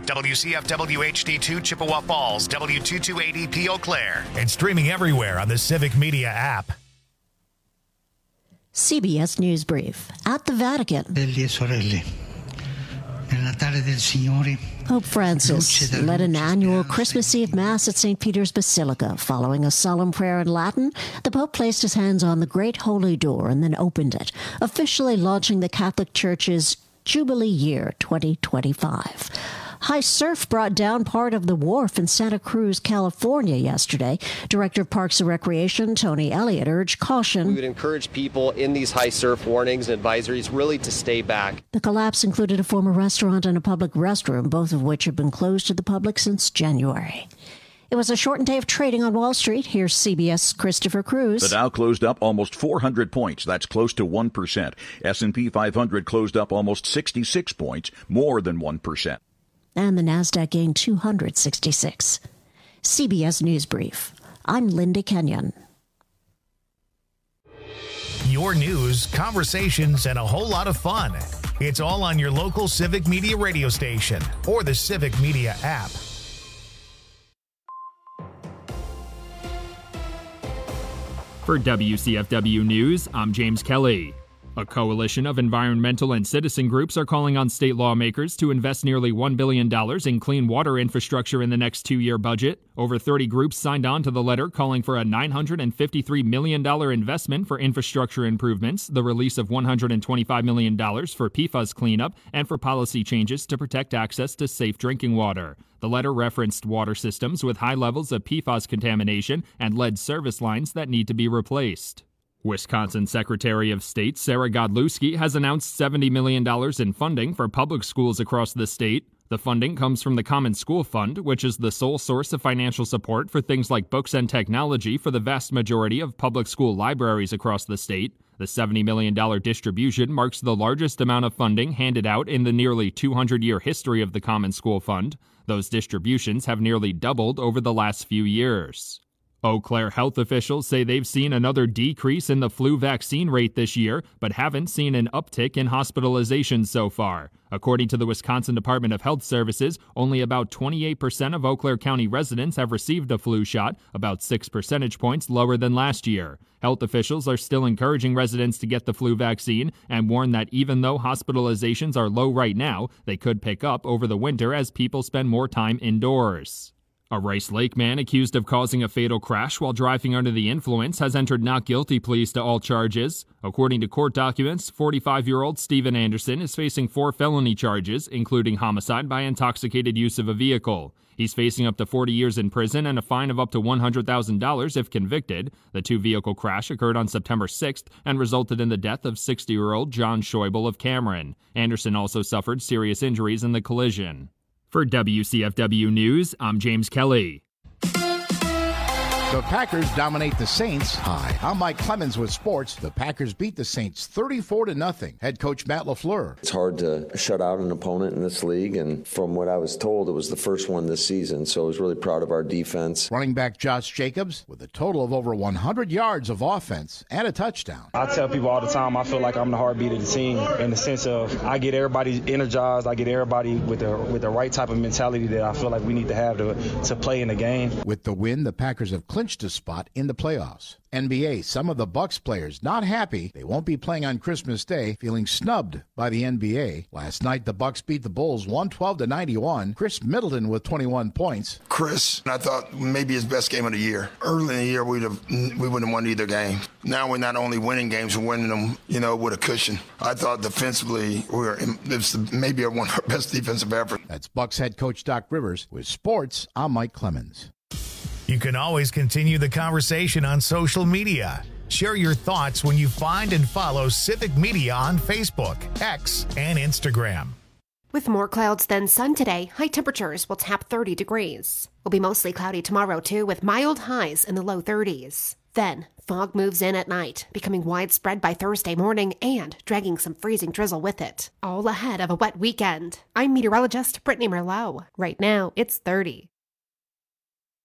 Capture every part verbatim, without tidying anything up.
W C F W H D two Chippewa Falls, W two two eight E P Eau Claire, and streaming everywhere on the Civic Media app. C B S News Brief. At the Vatican, Pope Francis led an annual Christmas Eve Mass at Saint Peter's Basilica. Following a solemn prayer in Latin, the Pope placed his hands on the Great Holy Door and then opened it, officially launching the Catholic Church's Jubilee Year twenty twenty-five. High surf brought down part of the wharf in Santa Cruz, California yesterday. Director of Parks and Recreation Tony Elliott urged caution. We would encourage people in these high surf warnings and advisories really to stay back. The collapse included a former restaurant and a public restroom, both of which have been closed to the public since January. It was a shortened day of trading on Wall Street. Here's C B S Christopher Cruz. The Dow closed up almost four hundred points. That's close to one percent. S and P five hundred closed up almost sixty-six points, more than one percent. And the Nasdaq gained two hundred sixty-six. C B S News Brief. I'm Linda Kenyon. Your news, conversations, and a whole lot of fun. It's all on your local Civic Media radio station or the Civic Media app. For W C F W News, I'm James Kelly. A coalition of environmental and citizen groups are calling on state lawmakers to invest nearly one billion dollars in clean water infrastructure in the next two-year budget. Over thirty groups signed on to the letter calling for a nine hundred fifty-three million dollars investment for infrastructure improvements, the release of one hundred twenty-five million dollars for P FAS cleanup, and for policy changes to protect access to safe drinking water. The letter referenced water systems with high levels of P FAS contamination and lead service lines that need to be replaced. Wisconsin Secretary of State Sarah Godlewski has announced seventy million dollars in funding for public schools across the state. The funding comes from the Common School Fund, which is the sole source of financial support for things like books and technology for the vast majority of public school libraries across the state. The seventy million dollars distribution marks the largest amount of funding handed out in the nearly two hundred year history of the Common School Fund. Those distributions have nearly doubled over the last few years. Eau Claire health officials say they've seen another decrease in the flu vaccine rate this year, but haven't seen an uptick in hospitalizations so far. According to the Wisconsin Department of Health Services, only about twenty-eight percent of Eau Claire County residents have received a flu shot, about six percentage points lower than last year. Health officials are still encouraging residents to get the flu vaccine and warn that even though hospitalizations are low right now, they could pick up over the winter as people spend more time indoors. A Rice Lake man accused of causing a fatal crash while driving under the influence has entered not guilty pleas to all charges. According to court documents, forty-five-year-old Stephen Anderson is facing four felony charges, including homicide by intoxicated use of a vehicle. He's facing up to forty years in prison and a fine of up to one hundred thousand dollars if convicted. The two-vehicle crash occurred on September sixth and resulted in the death of sixty-year-old John Schäuble of Cameron. Anderson also suffered serious injuries in the collision. For W C F W News, I'm James Kelly. The Packers dominate the Saints. Hi, I'm Mike Clemens with sports. The Packers beat the Saints thirty-four to nothing. Head coach Matt LaFleur. It's hard to shut out an opponent in this league, and from what I was told, it was the first one this season, so I was really proud of our defense. Running back Josh Jacobs with a total of over one hundred yards of offense and a touchdown. I tell people all the time I feel like I'm the heartbeat of the team in the sense of I get everybody energized, I get everybody with the with the right type of mentality that I feel like we need to have to, to play in the game. With the win, the Packers have clinched a spot in the playoffs. N B A, some of the Bucks players not happy they won't be playing on Christmas Day, feeling snubbed by the N B A. Last night, the Bucks beat the Bulls one twelve to ninety-one. Chris Middleton with twenty-one points. Chris, I thought maybe his best game of the year. Early in the year, we'd have we wouldn't have won either game. Now we're not only winning games, we're winning them, you know, with a cushion. I thought defensively we were it's maybe one of our best defensive effort. That's Bucks head coach Doc Rivers. With sports, I'm Mike Clemens. You can always continue the conversation on social media. Share your thoughts when you find and follow Civic Media on Facebook, X, and Instagram. With more clouds than sun today, high temperatures will tap thirty degrees. It'll be mostly cloudy tomorrow, too, with mild highs in the low thirties. Then, fog moves in at night, becoming widespread by Thursday morning and dragging some freezing drizzle with it. All ahead of a wet weekend. I'm meteorologist Brittany Merlot. Right now, it's thirty.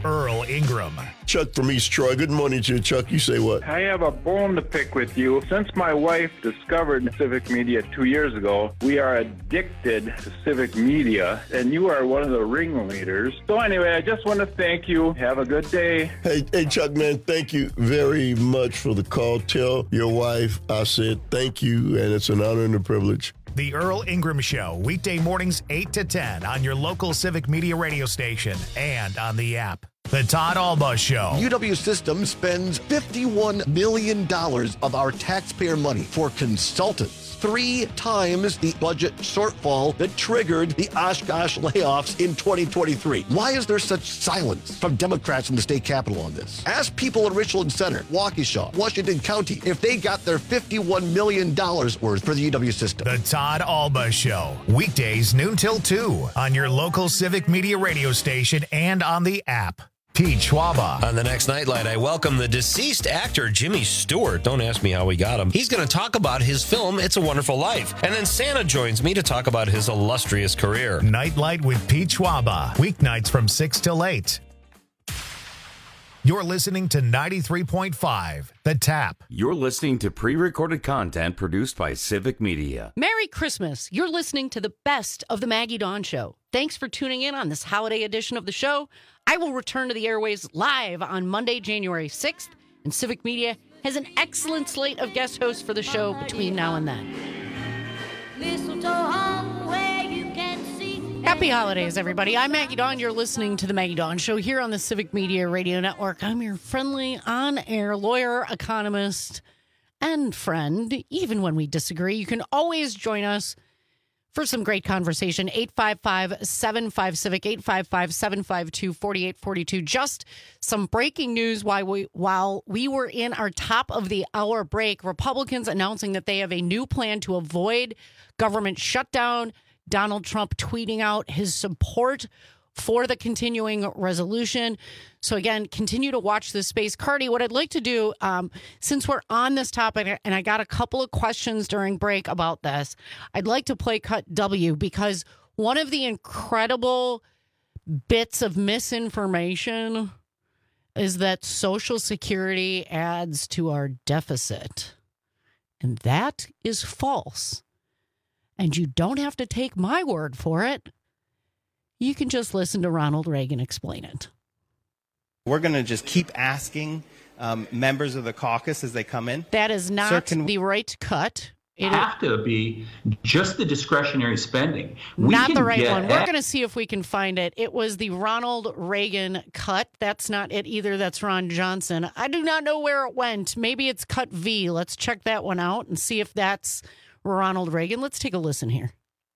Earl Ingram. Chuck from East Troy. Good morning to you, Chuck. You say what? I have a bone to pick with you. Since my wife discovered Civic Media two years ago, we are addicted to Civic Media, and you are one of the ringleaders. So anyway, I just want to thank you. Have a good day. Hey, hey, Chuck, man, thank you very much for the call. Tell your wife I said thank you, and it's an honor and a privilege. The Earl Ingram Show, weekday mornings eight to ten on your local Civic Media radio station and on the app. The Todd Alba Show. U W Systems spends fifty-one million dollars of our taxpayer money for consultants. Three times the budget shortfall that triggered the Oshkosh layoffs in twenty twenty-three. Why is there such silence from Democrats in the state capitol on this? Ask people in Richland Center, Waukesha, Washington County if they got their fifty-one million dollars worth for the U W system. The Todd Alba Show. Weekdays noon till two on your local Civic Media radio station and on the app. Pete Schwaba. On the next Nightlight, I welcome the deceased actor Jimmy Stewart. Don't ask me how we got him. He's going to talk about his film, It's a Wonderful Life. And then Santa joins me to talk about his illustrious career. Nightlight with Pete Schwaba. Weeknights from six till eight. You're listening to ninety-three point five, The Tap. You're listening to pre-recorded content produced by Civic Media. Merry Christmas. You're listening to the best of the Maggie Dawn Show. Thanks for tuning in on this holiday edition of the show. I will return to the airwaves live on Monday, January sixth, and Civic Media has an excellent slate of guest hosts for the show between now and then. Happy holidays, everybody. I'm Maggie Dawn. You're listening to the Maggie Dawn Show here on the Civic Media Radio Network. I'm your friendly, on-air lawyer, economist, and friend. Even when we disagree, you can always join us for some great conversation. eight five five, seven five, CIVIC, eight five five, seven five two, four eight four two. Just some breaking news while we, while we were in our top of the hour break. Republicans announcing that they have a new plan to avoid government shutdown. Donald Trump tweeting out his support for the continuing resolution. So again, continue to watch this space. Cardi, what I'd like to do, um, since we're on this topic, and I got a couple of questions during break about this, I'd like to play Cut W, because one of the incredible bits of misinformation is that Social Security adds to our deficit. And that is false. And you don't have to take my word for it. You can just listen to Ronald Reagan explain it. We're going to just keep asking um, members of the caucus as they come in. That is not Sir, can... the right cut. It have to be just the discretionary spending. We not the right one. We're going to see if we can find it. It was the Ronald Reagan cut. That's not it either. That's Ron Johnson. I do not know where it went. Maybe it's cut V. Let's check that one out and see if that's Ronald Reagan. Let's take a listen here.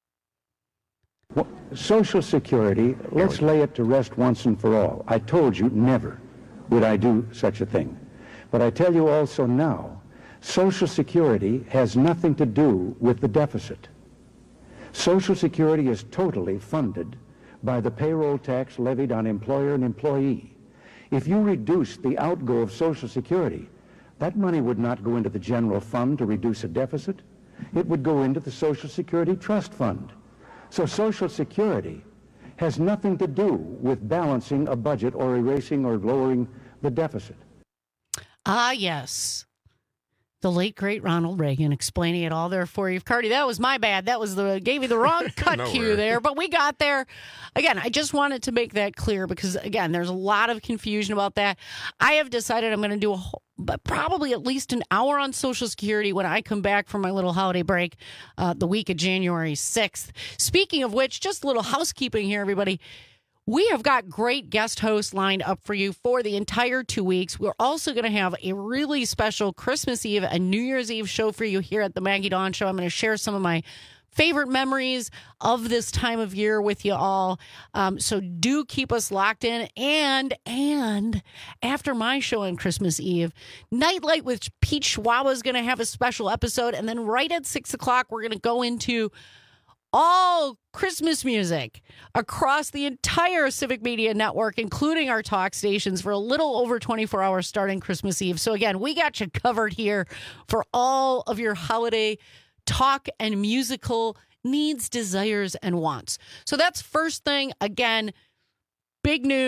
Well, Social Security, let's lay it to rest once and for all. I told you never would I do such a thing. But I tell you also now, Social Security has nothing to do with the deficit. Social Security is totally funded by the payroll tax levied on employer and employee. If you reduce the outgo of Social Security, that money would not go into the general fund to reduce a deficit. It would go into the Social Security Trust Fund. So Social Security has nothing to do with balancing a budget or erasing or lowering the deficit. Ah, yes. The late, great Ronald Reagan explaining it all there for you. Cardi, that was my bad. That was the gave you the wrong cut no cue there, but we got there. Again, I just wanted to make that clear because, again, there's a lot of confusion about that. I have decided I'm going to do a whole, but probably at least an hour on Social Security when I come back from my little holiday break uh, the week of January sixth. Speaking of which, just a little housekeeping here, everybody. We have got great guest hosts lined up for you for the entire two weeks. We're also going to have a really special Christmas Eve and New Year's Eve show for you here at the Maggie Dawn Show. I'm going to share some of my favorite memories of this time of year with you all. Um, so do keep us locked in. And, and after my show on Christmas Eve, Nightlight with Pete Schwaba is going to have a special episode. And then right at six o'clock, we're going to go into all Christmas music across the entire Civic Media Network, including our talk stations, for a little over twenty-four hours starting Christmas Eve. So again, we got you covered here for all of your holiday talk and musical needs, desires, and wants. So that's first thing. Again, big news.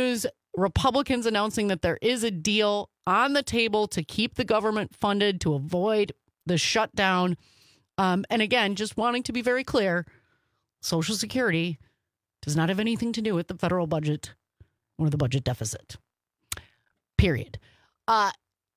Republicans announcing that there is a deal on the table to keep the government funded to avoid the shutdown. Um, and again, just wanting to be very clear, Social Security does not have anything to do with the federal budget or the budget deficit. Period. Uh,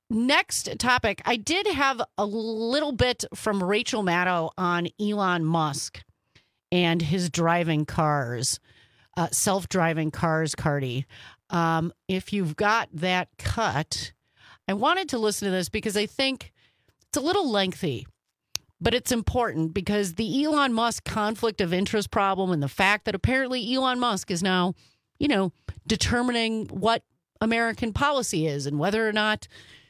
next topic. I did have a little bit from Rachel Maddow on Elon Musk and his driving cars, uh, self-driving cars, Cardi. Um, if you've got that cut, I wanted to listen to this because I think it's a little lengthy, but it's important because the Elon Musk conflict of interest problem and the fact that apparently Elon Musk is now, you know, determining what American policy is and whether or not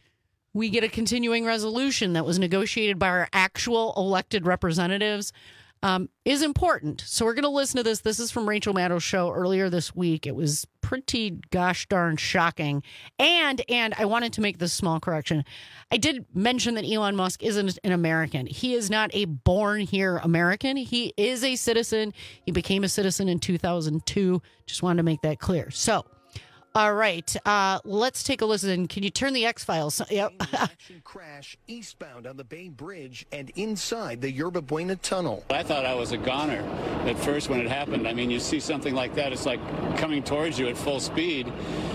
we get a continuing resolution that was negotiated by our actual elected representatives um, is important. So we're going to listen to this. This is from Rachel Maddow's show earlier this week. It was pretty gosh darn shocking. And and I wanted to make this small correction. I did mention that Elon Musk isn't an American. He is not a born here American. He is a citizen. He became a citizen in two thousand two. Just wanted to make that clear. So, all right, uh, let's take a listen. Can you turn the X-Files? Yep. Crash eastbound on the Bay Bridge and inside the Yerba Buena Tunnel. I thought I was a goner at first when it happened. I mean, you see something like that, it's like coming towards you at full speed.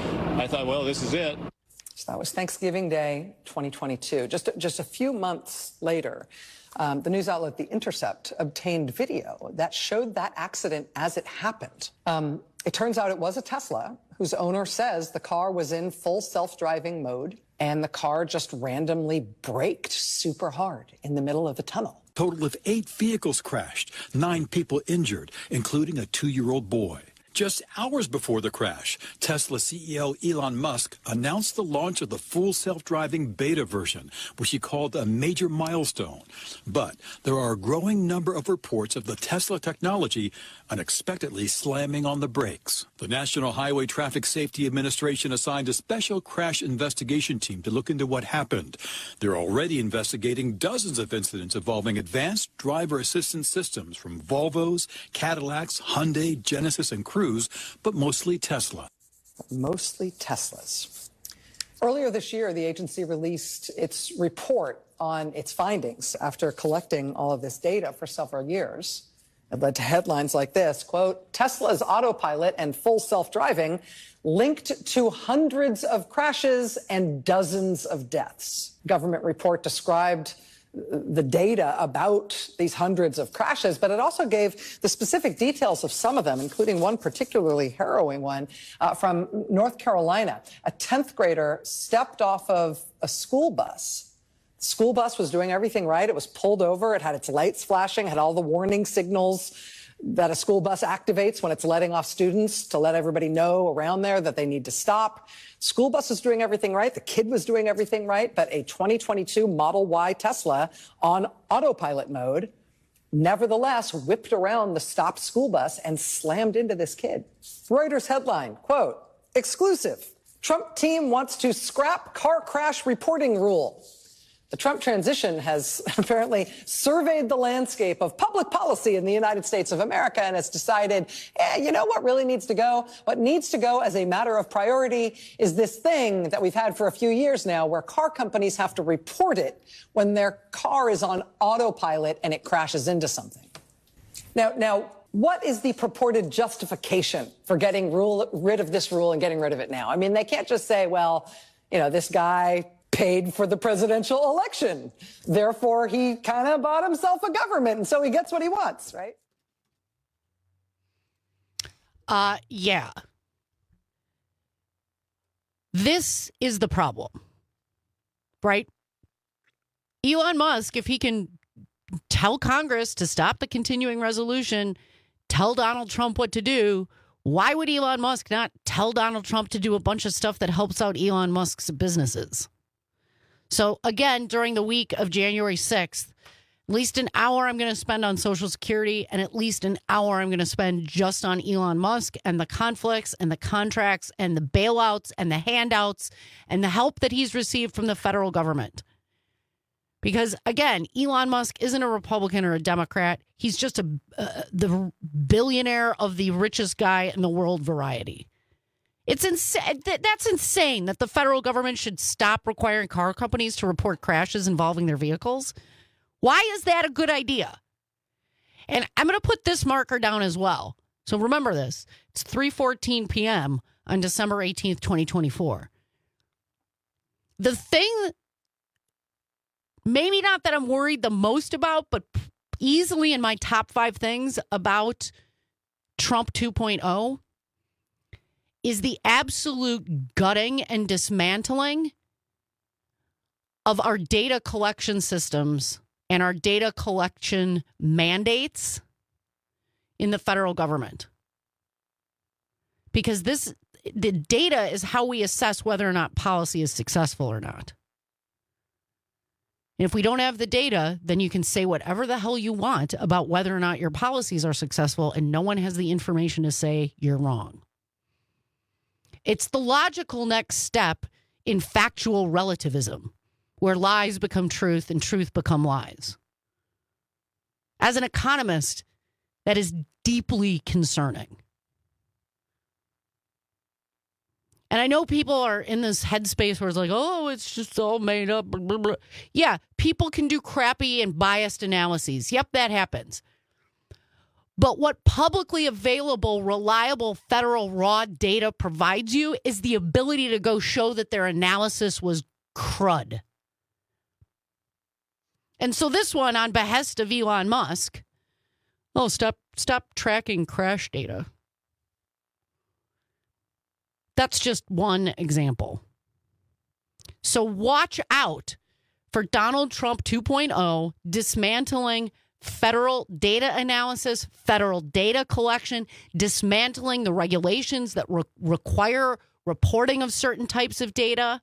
I thought, well, this is it. So that was Thanksgiving Day, twenty twenty-two. Just, just a few months later, um, the news outlet The Intercept obtained video that showed that accident as it happened. Um, it turns out it was a Tesla whose owner says the car was in full self-driving mode and the car just randomly braked super hard in the middle of the tunnel. Total of eight vehicles crashed, nine people injured, including a two-year-old boy. Just hours before the crash, Tesla C E O Elon Musk announced the launch of the full self-driving beta version, which he called a major milestone. But there are a growing number of reports of the Tesla technology unexpectedly slamming on the brakes. The National Highway Traffic Safety Administration assigned a special crash investigation team to look into what happened. They're already investigating dozens of incidents involving advanced driver assistance systems from Volvos, Cadillacs, Hyundai, Genesis, and Cruise, but mostly Tesla. Mostly Teslas. Earlier this year, the agency released its report on its findings after collecting all of this data for several years. It led to headlines like this, quote, Tesla's autopilot and full self-driving linked to hundreds of crashes and dozens of deaths. Government report described the data about these hundreds of crashes, but it also gave the specific details of some of them, including one particularly harrowing one uh, from North Carolina. A tenth grader stepped off of a school bus. The school bus was doing everything right. It was pulled over. It had its lights flashing, had all the warning signals that a school bus activates when it's letting off students to let everybody know around there that they need to stop. School bus was doing everything right. The kid was doing everything right. But a twenty twenty-two Model Y Tesla on autopilot mode nevertheless whipped around the stopped school bus and slammed into this kid. Reuters headline, quote, exclusive. Trump team wants to scrap car crash reporting rule. The Trump transition has apparently surveyed the landscape of public policy in the United States of America and has decided, eh, you know what really needs to go? What needs to go as a matter of priority is this thing that we've had for a few years now where car companies have to report it when their car is on autopilot and it crashes into something. Now, now, what is the purported justification for getting rule, rid of this rule and getting rid of it now? I mean, they can't just say, well, you know, this guy paid for the presidential election. Therefore, he kind of bought himself a government, and so he gets what he wants, right? Uh, yeah. This is the problem, right? Elon Musk, if he can tell Congress to stop the continuing resolution, tell Donald Trump what to do, why would Elon Musk not tell Donald Trump to do a bunch of stuff that helps out Elon Musk's businesses? So, again, during the week of January sixth, at least an hour I'm going to spend on Social Security and at least an hour I'm going to spend just on Elon Musk and the conflicts and the contracts and the bailouts and the handouts and the help that he's received from the federal government. Because, again, Elon Musk isn't a Republican or a Democrat. He's just a uh, the billionaire of the richest guy in the world variety. It's insane. That's insane that the federal government should stop requiring car companies to report crashes involving their vehicles. Why is that a good idea? And I'm going to put this marker down as well. So remember this. It's three fourteen p.m. on December eighteenth, twenty twenty-four. The thing, maybe not that I'm worried the most about, but easily in my top five things about Trump two point oh is the absolute gutting and dismantling of our data collection systems and our data collection mandates in the federal government. Because this, the data is how we assess whether or not policy is successful or not. And if we don't have the data, then you can say whatever the hell you want about whether or not your policies are successful, and no one has the information to say you're wrong. It's the logical next step in factual relativism, where lies become truth and truth become lies. As an economist, that is deeply concerning. And I know people are in this headspace where it's like, oh, it's just all made up. Blah, blah, blah. Yeah, people can do crappy and biased analyses. Yep, that happens. But what publicly available, reliable federal raw data provides you is the ability to go show that their analysis was crud. And so this one, on behest of Elon Musk, oh, stop, stop tracking crash data. That's just one example. So watch out for Donald Trump two point oh dismantling federal data analysis, federal data collection, dismantling the regulations that re- require reporting of certain types of data.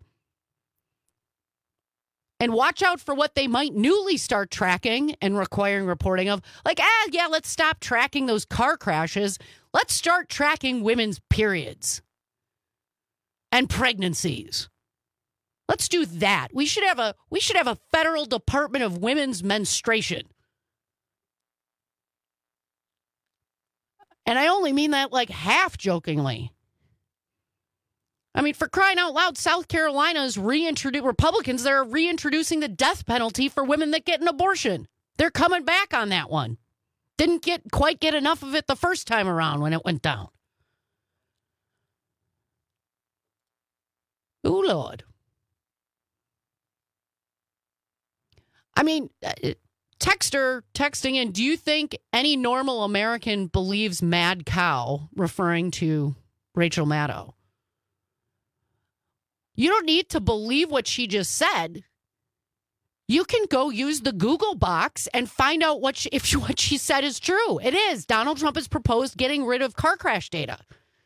And watch out for what they might newly start tracking and requiring reporting of. Like, ah, yeah, let's stop tracking those car crashes. Let's start tracking women's periods and pregnancies. Let's do that. We should have a we should have a federal Department of Women's Menstruation. And I only mean that like half jokingly. I mean, for crying out loud, South Carolina's reintroduced Republicans, they're reintroducing the death penalty for women that get an abortion. They're coming back on that one. Didn't get quite get enough of it the first time around when it went down. Oh, Lord. I mean, texter texting in, do you think any normal American believes mad cow, referring to Rachel Maddow? You don't need to believe what she just said. You can go use the Google box and find out what she, if she, what she said is true. It is. Donald Trump has proposed getting rid of car crash data.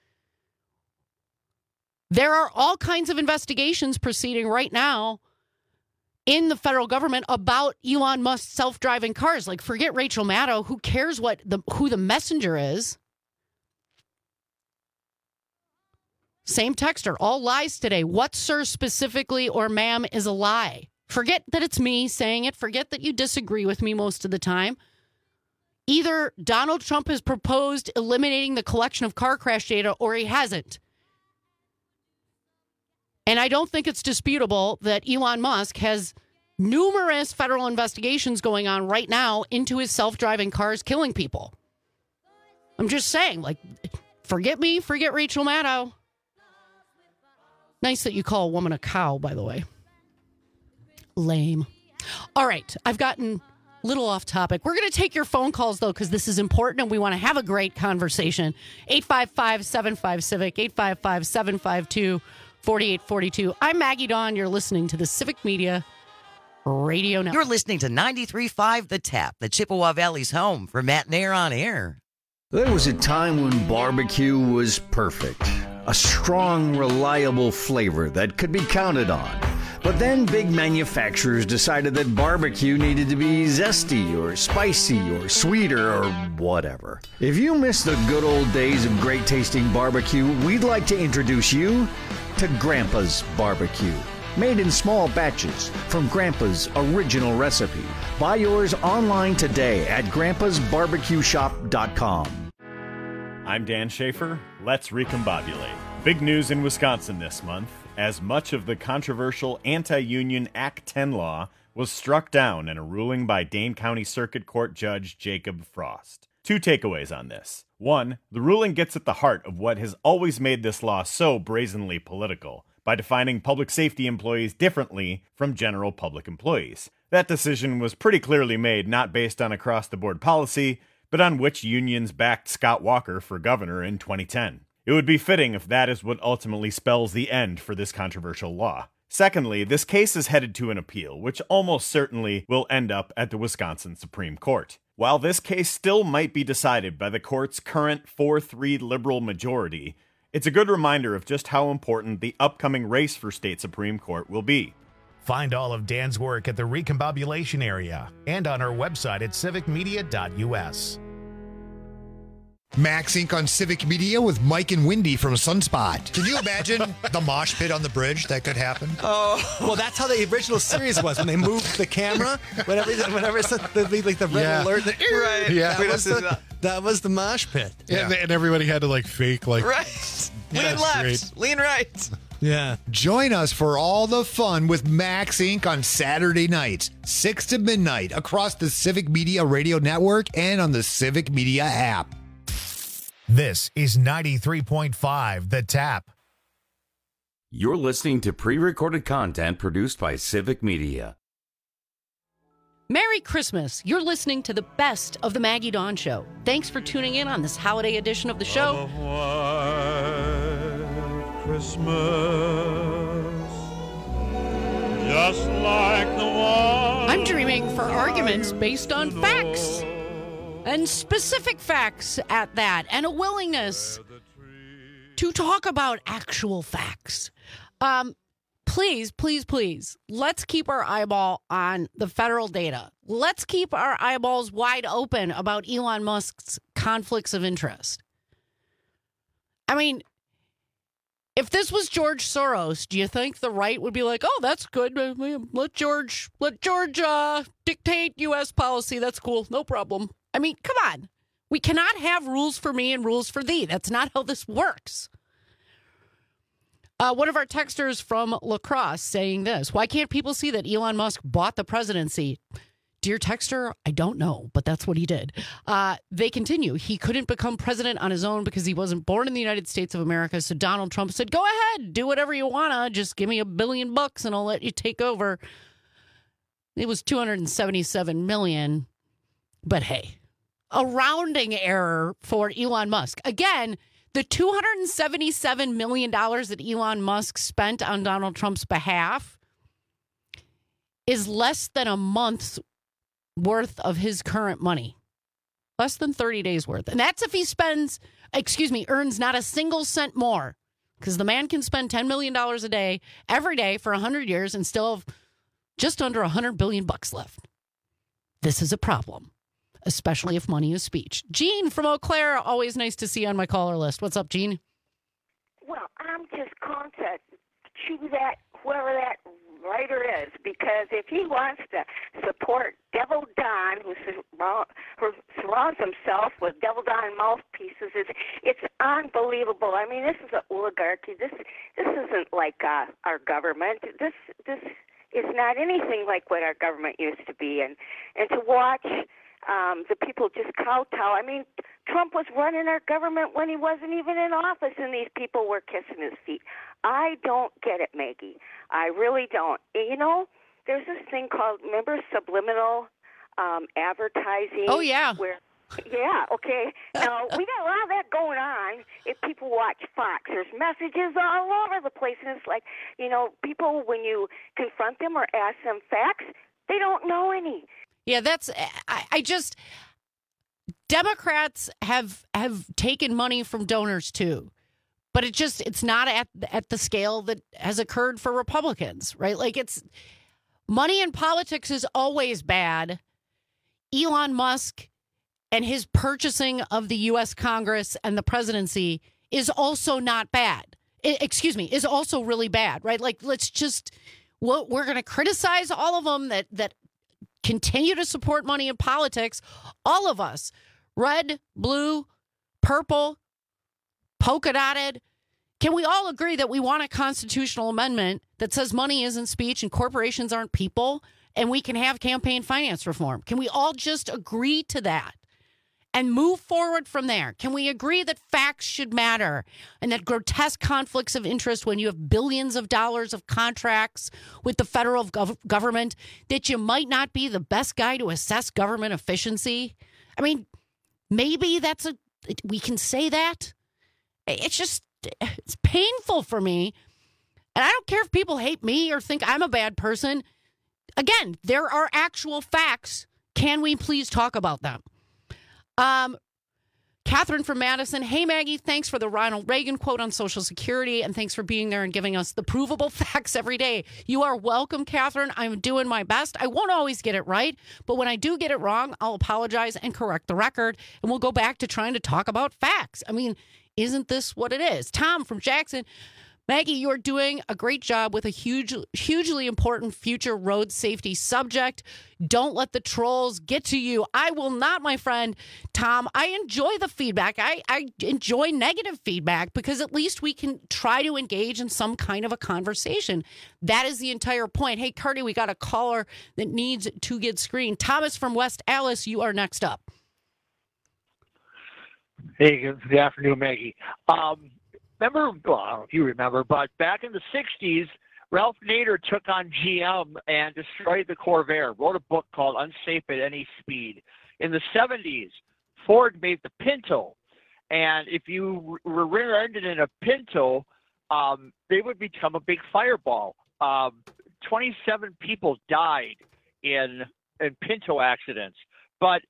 There are all kinds of investigations proceeding right now in the federal government about Elon Musk's self-driving cars. Like, forget Rachel Maddow. Who cares what the who the messenger is? Same texter. All lies today. What, sir, specifically, or ma'am, is a lie? Forget that it's me saying it. Forget that you disagree with me most of the time. Either Donald Trump has proposed eliminating the collection of car crash data or he hasn't. And I don't think it's disputable that Elon Musk has numerous federal investigations going on right now into his self-driving cars killing people. I'm just saying, like, forget me, forget Rachel Maddow. Nice that you call a woman a cow, by the way. Lame. All right, I've gotten a little off topic. We're going to take your phone calls, though, because this is important and we want to have a great conversation. eight five five, seven five, Civic, eight five five, seven five two, four eight four two. I'm Maggie Dawn. You're listening to the Civic Media Radio Network. You're listening to ninety-three point five The Tap, the Chippewa Valley's home for Matt Nair on air. There was a time when barbecue was perfect. A strong, reliable flavor that could be counted on. But then big manufacturers decided that barbecue needed to be zesty or spicy or sweeter or whatever. If you miss the good old days of great tasting barbecue, we'd like to introduce you to Grandpa's Barbecue. Made in small batches from Grandpa's original recipe. Buy yours online today at grandpas barbecue shop dot com. I'm Dan Schaefer. Let's recombobulate. Big news in Wisconsin this month, as much of the controversial anti-union Act ten law was struck down in a ruling by Dane County Circuit Court Judge Jacob Frost. Two takeaways on this. One, the ruling gets at the heart of what has always made this law so brazenly political, by defining public safety employees differently from general public employees. That decision was pretty clearly made not based on across-the-board policy, but on which unions backed Scott Walker for governor in twenty ten. It would be fitting if that is what ultimately spells the end for this controversial law. Secondly, this case is headed to an appeal, which almost certainly will end up at the Wisconsin Supreme Court. While this case still might be decided by the court's current four three liberal majority, it's a good reminder of just how important the upcoming race for state Supreme Court will be. Find all of Dan's work at the Recombobulation area and on our website at civic media dot u s. Max Incorporated on Civic Media with Mike and Wendy from Sunspot. Can you imagine the mosh pit on the bridge that could happen? Oh, well, that's how the original series was when they moved the camera. Whenever, whenever it's the, the, like the red Yeah. alert, the, Right. Yeah. that, was the, that was the mosh pit. Yeah. And, and everybody had to like fake like Right. Yeah, Lean that's left. great. Lean right. Yeah. Join us for all the fun with Max Incorporated on Saturday nights, six to midnight, across the Civic Media Radio Network and on the Civic Media app. This is ninety-three point five The Tap. You're listening to pre-recorded content produced by Civic Media. Merry Christmas. You're listening to the best of the Maggie Dawn Show. Thanks for tuning in on this holiday edition of the show. Christmas, just like the one. I'm dreaming for arguments based on facts. And specific facts at that, and a willingness to talk about actual facts. Um, please, please, please, let's keep our eyeball on the federal data. Let's keep our eyeballs wide open about Elon Musk's conflicts of interest. I mean, if this was George Soros, do you think the right would be like, oh, that's good. Let George, let George uh, dictate U S policy. That's cool. No problem. I mean, come on. We cannot have rules for me and rules for thee. That's not how this works. Uh, one of our texters from La Crosse saying this. Why can't people see that Elon Musk bought the presidency? Dear texter, I don't know, but that's what he did. Uh, they continue. He couldn't become president on his own because he wasn't born in the United States of America. So Donald Trump said, go ahead, do whatever you want to. Just give me a billion bucks and I'll let you take over. It was two hundred seventy-seven million. But hey, a rounding error for Elon Musk. Again, the two hundred seventy-seven million dollars that Elon Musk spent on Donald Trump's behalf is less than a month's worth of his current money. Less than thirty days worth. And that's if he spends, excuse me, earns not a single cent more. Because the man can spend ten million dollars a day, every day for one hundred years and still have just under one hundred billion bucks left. This is a problem. Especially if money is speech. Jean from Eau Claire, always nice to see you on my caller list. What's up, Jean? Well, I'm just calling to choose that, whoever that writer is, because if he wants to support Devil Don, who, sur- who surrounds himself with Devil Don mouthpieces, it's, it's unbelievable. I mean, this is an oligarchy. This this isn't like uh, our government. This this is not anything like what our government used to be. And, and to watch... Um, the people just kowtow. I mean, Trump was running our government when he wasn't even in office, and these people were kissing his feet. I don't get it, Maggie. I really don't. You know, there's this thing called, remember, subliminal um, advertising? Oh, yeah. Where, yeah, okay. Now, we got a lot of that going on if people watch Fox. There's messages all over the place, and it's like, you know, people, when you confront them or ask them facts, they don't know any. Yeah, that's, I, I just, Democrats have have taken money from donors too, but it just, it's not at at the scale that has occurred for Republicans, right? Like it's, money in politics is always bad. Elon Musk and his purchasing of the U S Congress and the presidency is also not bad. I, excuse me, is also really bad, right? Like, let's just, we're, we're going to criticize all of them that that continue to support money in politics. All of us, red, blue, purple, polka dotted, Can we all agree that we want a constitutional amendment that says money isn't speech and corporations aren't people, and we can have campaign finance reform? Can we all just agree to that and move forward from there? Can we agree that facts should matter and that grotesque conflicts of interest when you have billions of dollars of contracts with the federal gov- government, that you might not be the best guy to assess government efficiency? I mean, maybe that's a, we can say that. It's just, it's painful for me. And I don't care if people hate me or think I'm a bad person. Again, there are actual facts. Can we please talk about them? Um, Catherine from Madison. Hey, Maggie, thanks for the Ronald Reagan quote on Social Security, and thanks for being there and giving us the provable facts every day. You are welcome, Catherine. I'm doing my best. I won't always get it right, but when I do get it wrong, I'll apologize and correct the record, and we'll go back to trying to talk about facts. I mean, isn't this what it is? Tom from Jackson. Maggie, you're doing a great job with a huge, hugely important future road safety subject. Don't let the trolls get to you. I will not, my friend. Tom, I enjoy the feedback. I, I enjoy negative feedback because at least we can try to engage in some kind of a conversation. That is the entire point. Hey, Cardi, we got a caller that needs to get screened. Thomas from West Allis, you are next up. Hey, good afternoon, Maggie. Um, remember, well, I don't know if you remember, but back in the sixties, Ralph Nader took on G M and destroyed the Corvair, wrote a book called Unsafe at Any Speed. In the seventies, Ford made the Pinto, and if you were rear-ended in a Pinto, um, they would become a big fireball. Um, twenty-seven people died in, in Pinto accidents, but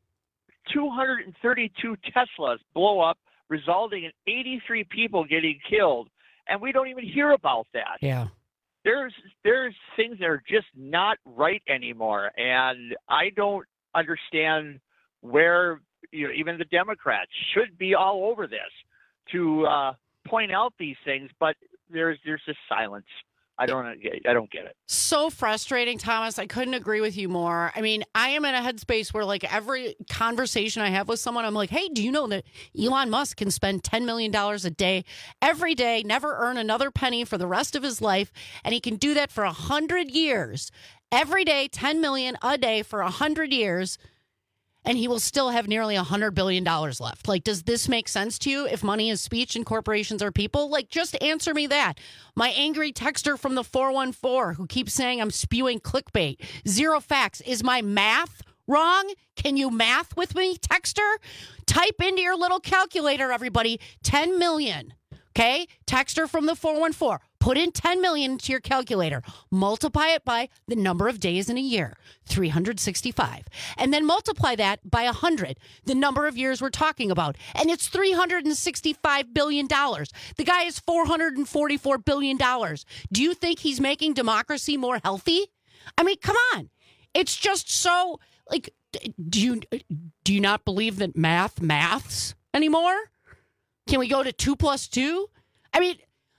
two hundred thirty-two Teslas blow up, resulting in eighty-three people getting killed, and we don't even hear about that. Yeah. There's there's things that are just not right anymore, and I don't understand where, you know, even the Democrats should be all over this to uh, point out these things, but there's there's just silence. I don't I don't get it. So frustrating, Thomas. I couldn't agree with you more. I mean, I am in a headspace where, like, every conversation I have with someone, I'm like, hey, do you know that Elon Musk can spend ten million dollars a day every day, never earn another penny for the rest of his life, and he can do that for one hundred years. Every day, ten million dollars a day for one hundred years, and he will still have nearly one hundred billion dollars left. Like, does this make sense to you if money is speech and corporations are people? Like, just answer me that. My angry texter from the four one four who keeps saying I'm spewing clickbait. Zero facts. Is my math wrong? Can you math with me, texter? Type into your little calculator, everybody, ten million. Okay? Texter from the four one four. Put in ten million into your calculator. Multiply it by the number of days in a year, three hundred sixty-five. And then multiply that by one hundred, the number of years we're talking about. And it's three hundred sixty-five billion dollars. The guy is four hundred forty-four billion dollars. Do you think he's making democracy more healthy? I mean, come on. It's just so, like, do you, do you not believe that math maths anymore? Can we go to two plus two? I mean,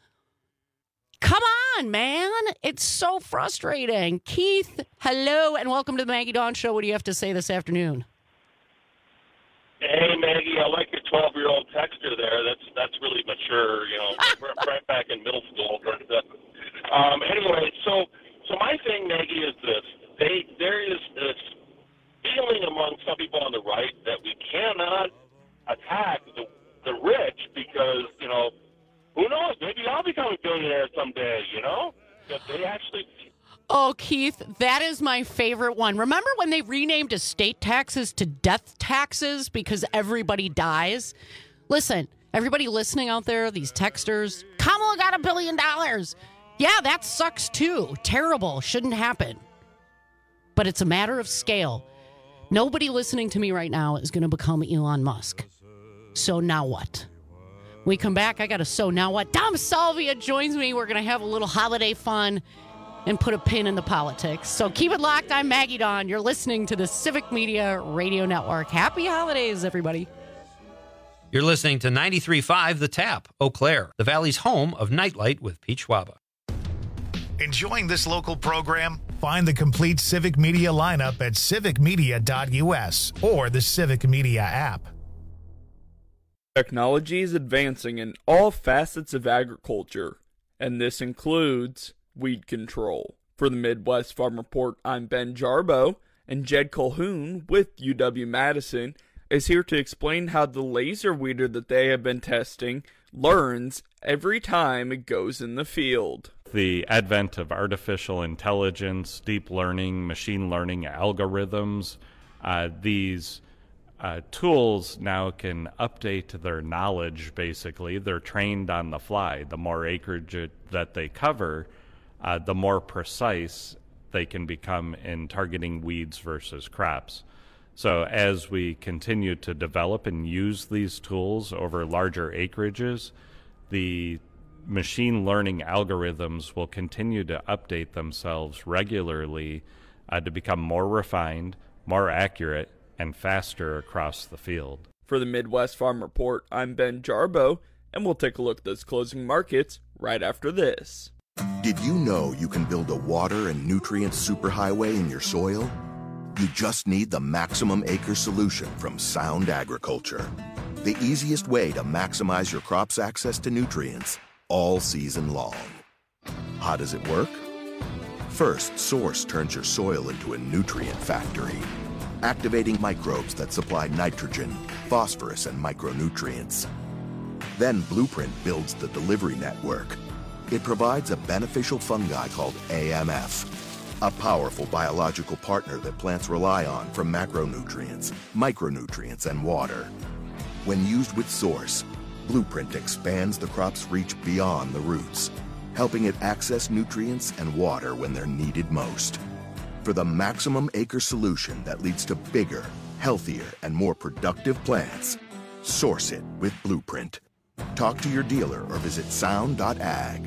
come on, man. It's so frustrating. Keith, hello, and welcome to the Maggie Dawn Show. What do you have to say this afternoon? Hey, Maggie, I like your twelve-year-old texter there. That's that's really mature, you know. We're right back in middle school. But, uh, um, anyway, so so my thing, Maggie, is this. They There is this feeling among some people on the right that we cannot attack the, the rich because, you know, who knows? Maybe I'll become a billionaire someday, you know? But they actually... Oh, Keith, that is my favorite one. Remember when they renamed estate taxes to death taxes because everybody dies? Listen, everybody listening out there, these texters, Kamala got a billion dollars. Yeah, that sucks too. Terrible. Shouldn't happen. But it's a matter of scale. Nobody listening to me right now is going to become Elon Musk. So now what? We come back, I got a so now what? Dom Salvia joins me. We're going to have a little holiday fun and put a pin in the politics. So keep it locked. I'm Maggie Dawn. You're listening to the Civic Media Radio Network. Happy holidays, everybody. You're listening to ninety-three point five The Tap, Eau Claire, the Valley's home of Nightlight with Pete Schwaba. Enjoying this local program? Find the complete Civic Media lineup at civic media dot u s or the Civic Media app. Technology is advancing in all facets of agriculture, and this includes weed control. For the Midwest Farm Report, I'm Ben Jarbo, and Jed Colhoun with U W-Madison is here to explain how the laser weeder that they have been testing learns every time it goes in the field. The advent of artificial intelligence, deep learning, machine learning algorithms, uh, these uh, tools now can update their knowledge, basically. They're trained on the fly. The more acreage that they cover, uh, the more precise they can become in targeting weeds versus crops. So as we continue to develop and use these tools over larger acreages, the machine learning algorithms will continue to update themselves regularly uh, to become more refined, more accurate, and faster across the field. For the Midwest Farm Report, I'm Ben Jarbo, and we'll take a look at those closing markets right after this. Did you know you can build a water and nutrient superhighway in your soil? You just need the Maximum Acre solution from Sound Agriculture. The easiest way to maximize your crop's access to nutrients all season long. How does it work? First, Source turns your soil into a nutrient factory, activating microbes that supply nitrogen, phosphorus, and micronutrients. Then Blueprint builds the delivery network. It provides a beneficial fungi called A M F, a powerful biological partner that plants rely on for macronutrients, micronutrients, and water. When used with Source, Blueprint expands the crop's reach beyond the roots, helping it access nutrients and water when they're needed most. For the Maximum Acre solution that leads to bigger, healthier, and more productive plants, source it with Blueprint. Talk to your dealer or visit sound dot ag.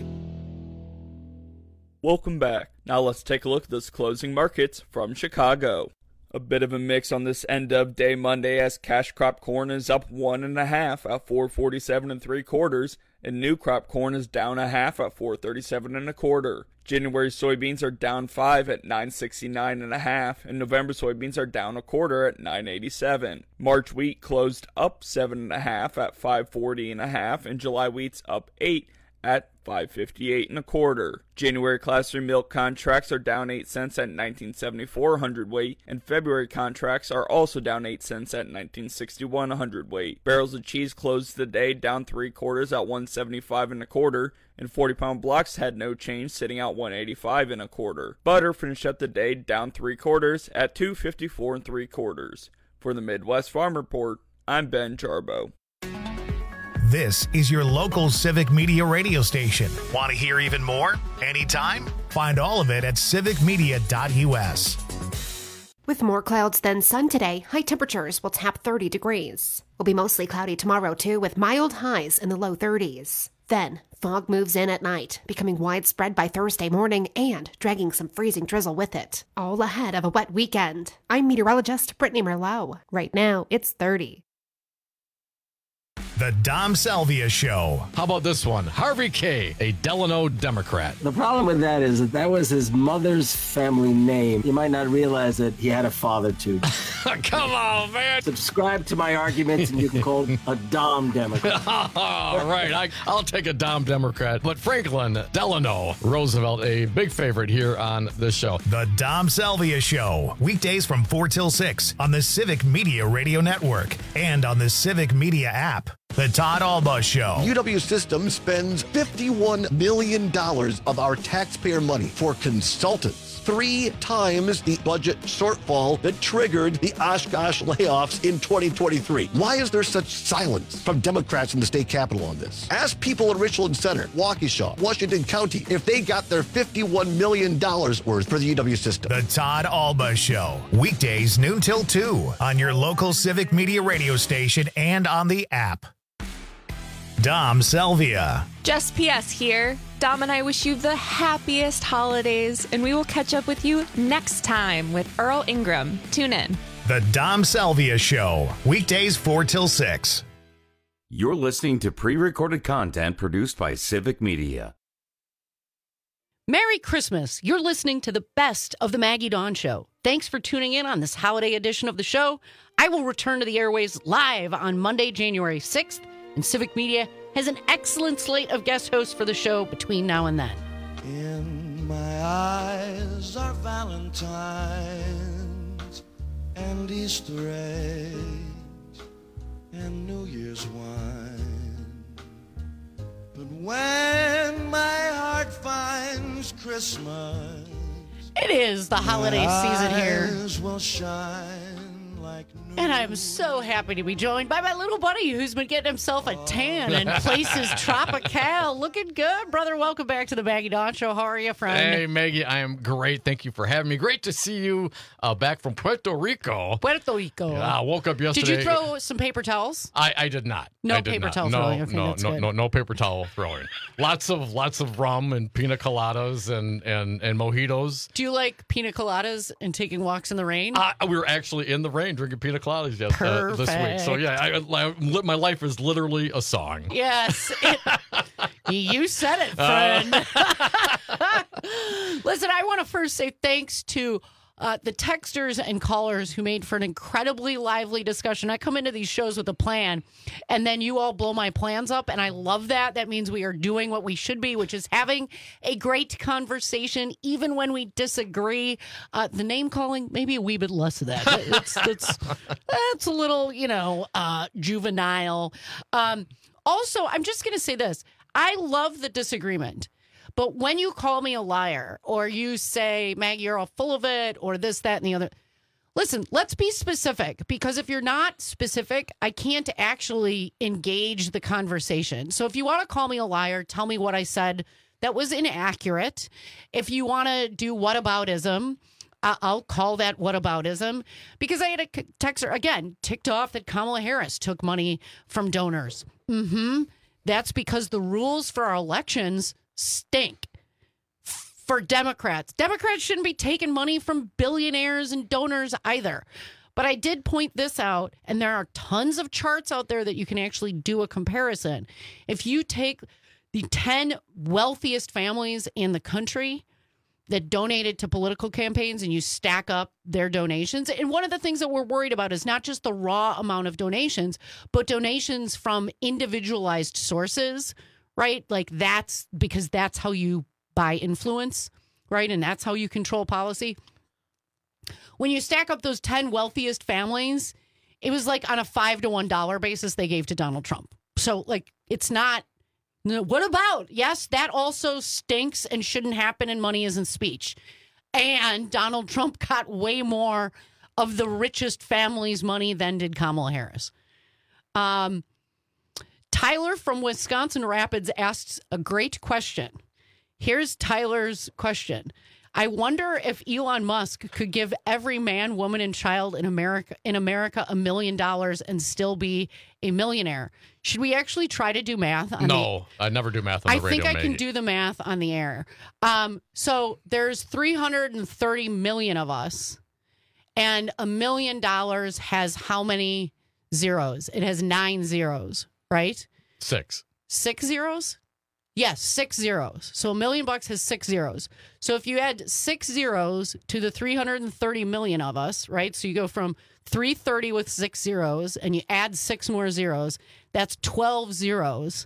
Welcome back. Now let's take a look at those closing markets from Chicago. A bit of a mix on this end of day Monday as cash crop corn is up one and a half at four forty-seven and three quarters, and new crop corn is down a half at four thirty-seven and a quarter. January soybeans are down five at nine sixty-nine and a half, and November soybeans are down a quarter at nine eighty-seven. March wheat closed up seven and a half at five forty and a half, and July wheat's up eight at five fifty-eight and a quarter. January class three milk contracts are down eight cents at nineteen seventy-four a hundredweight, and February contracts are also down eight cents at nineteen sixty-one a hundredweight. Barrels of cheese closed the day down three quarters at one seventy-five and a quarter, and forty pound blocks had no change, sitting at one eighty-five and a quarter. Butter finished up the day down three quarters at two fifty-four and three quarters. For the Midwest Farm Report, I'm Ben Jarbo. This is your local Civic Media radio station. Want to hear even more? Anytime? Find all of it at civic media dot u s. With more clouds than sun today, high temperatures will tap thirty degrees. It'll be mostly cloudy tomorrow, too, with mild highs in the low thirties. Then, fog moves in at night, becoming widespread by Thursday morning and dragging some freezing drizzle with it. All ahead of a wet weekend. I'm meteorologist Brittany Merlot. Right now, it's thirty. The Dom Salvia Show. How about this one? Harvey K., a Delano Democrat. The problem with that is that that was his mother's family name. You might not realize that he had a father, too. Come on, man. Subscribe to my arguments and you can call a Dom Democrat. All right, I, I'll take a Dom Democrat. But Franklin Delano Roosevelt, a big favorite here on this show. The Dom Salvia Show. Weekdays from four till six on the Civic Media Radio Network and on the Civic Media app. The Todd Alba Show. U W Systems spends fifty-one million dollars of our taxpayer money for consultants. Three times the budget shortfall that triggered the Oshkosh layoffs in twenty twenty-three. Why is there such silence from Democrats in the state capitol on this? Ask people in Richland Center, Waukesha, Washington County, if they got their fifty-one million dollars worth for the U W system. The Todd Alba Show. Weekdays noon till two on your local Civic Media radio station and on the app. Dom Salvia. Just P S here. Dom and I wish you the happiest holidays, and we will catch up with you next time with Earl Ingram. Tune in. The Dom Salvia Show. Weekdays four till six. You're listening to pre-recorded content produced by Civic Media. Merry Christmas. You're listening to the best of the Maggie Dawn Show. Thanks for tuning in on this holiday edition of the show. I will return to the airwaves live on Monday, January sixth And Civic Media has an excellent slate of guest hosts for the show between now and then. In my eyes are Valentines and Easter eggs and New Year's wine. But when my heart finds Christmas, it is the holiday season here. Will shine like and I'm so happy to be joined by my little buddy who's been getting himself a tan in places tropical. Looking good, brother. Welcome back to the Maggie Dawn Show. How are you, friend? Hey, Maggie. I am great. Thank you for having me. Great to see you uh, back from Puerto Rico. Puerto Rico. Yeah, I woke up yesterday. Did you throw some paper towels? I, I did not. No I did paper not. towel no, throwing. Okay, no, that's no, good. no, no paper towel throwing. lots of lots of rum and pina coladas and, and, and mojitos. Do you like pina coladas and taking walks in the rain? Uh, we were actually in the rain drinking pina coladas yes, uh, this week. So yeah, I, I, my life is literally a song. Yes. It, you said it, friend. Uh. Listen, I want to first say thanks to uh, the texters and callers who made for an incredibly lively discussion. I come into these shows with a plan, and then you all blow my plans up, and I love that. That means we are doing what we should be, which is having a great conversation, even when we disagree. Uh, the name calling, maybe a wee bit less of that. It's, it's, it's a little, you know, uh, juvenile. Um, also, I'm just going to say this. I love the disagreement. But when you call me a liar or you say, Maggie, you're all full of it or this, that, and the other, listen, let's be specific, because if you're not specific, I can't actually engage the conversation. So if you want to call me a liar, tell me what I said that was inaccurate. If you want to do whataboutism, uh, I'll call that whataboutism, because I had a texter, again, ticked off that Kamala Harris took money from donors. Mm-hmm. That's because the rules for our elections stink for Democrats. Democrats shouldn't be taking money from billionaires and donors either. But I did point this out, and there are tons of charts out there that you can actually do a comparison. If you take the ten wealthiest families in the country that donated to political campaigns and you stack up their donations, and one of the things that we're worried about is not just the raw amount of donations, but donations from individualized sources, right? Like that's because that's how you buy influence, right? And that's how you control policy. When you stack up those ten wealthiest families, it was like on a five to one dollar basis they gave to Donald Trump. So like, it's not, no, what about? Yes, that also stinks and shouldn't happen, and money isn't speech. And Donald Trump got way more of the richest family's money than did Kamala Harris. Um, Tyler from Wisconsin Rapids asks a great question. Here's Tyler's question. I wonder if Elon Musk could give every man, woman, and child in America in America a million dollars and still be a millionaire. Should we actually try to do math? On no, the, I never do math on I the radio. think I Maggie. can do the math on the air. Um, so there's three hundred thirty million of us, and a million dollars has how many zeros? It has nine zeros, right? Six. Six zeros? Yes, six zeros. So a million bucks has six zeros. So if you add six zeros to the three hundred thirty million of us, right? So you go from three hundred thirty with six zeros and you add six more zeros, that's twelve zeros.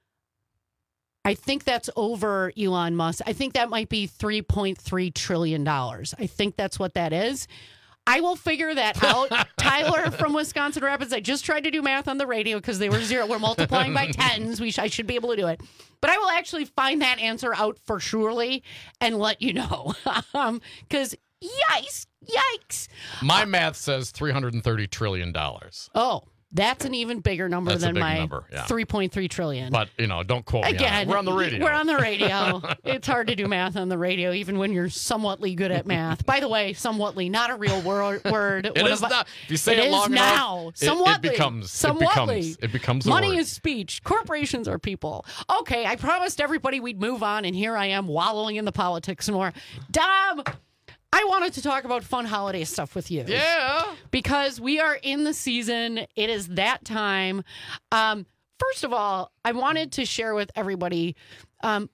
I think that's over Elon Musk. I think that might be three point three trillion dollars. I think that's what that is. I will figure that out. Tyler from Wisconsin Rapids, I just tried to do math on the radio because they were zero. We're multiplying by tens. We sh- I should be able to do it. But I will actually find that answer out for surely and let you know. Because um, yikes, yikes. My math says three hundred thirty trillion dollars. Oh, that's an even bigger number That's a than big my number, yeah. three point three trillion. But, you know, don't quote me Again, on it. We're on the radio. We're on the radio. It's hard to do math on the radio, even when you're somewhatly good at math. By the way, somewhatly, not a real wor- word. It One is of- not. If you say it it, is long now. enough, it, somewhatly. it becomes. Somewhatly. It becomes. It becomes a Money word. is speech. Corporations are people. Okay, I promised everybody we'd move on, and here I am wallowing in the politics some more. Dom, I wanted to talk about fun holiday stuff with you. Yeah. Because we are in the season. It is that time. Um, first of all, I wanted to share with everybody, um,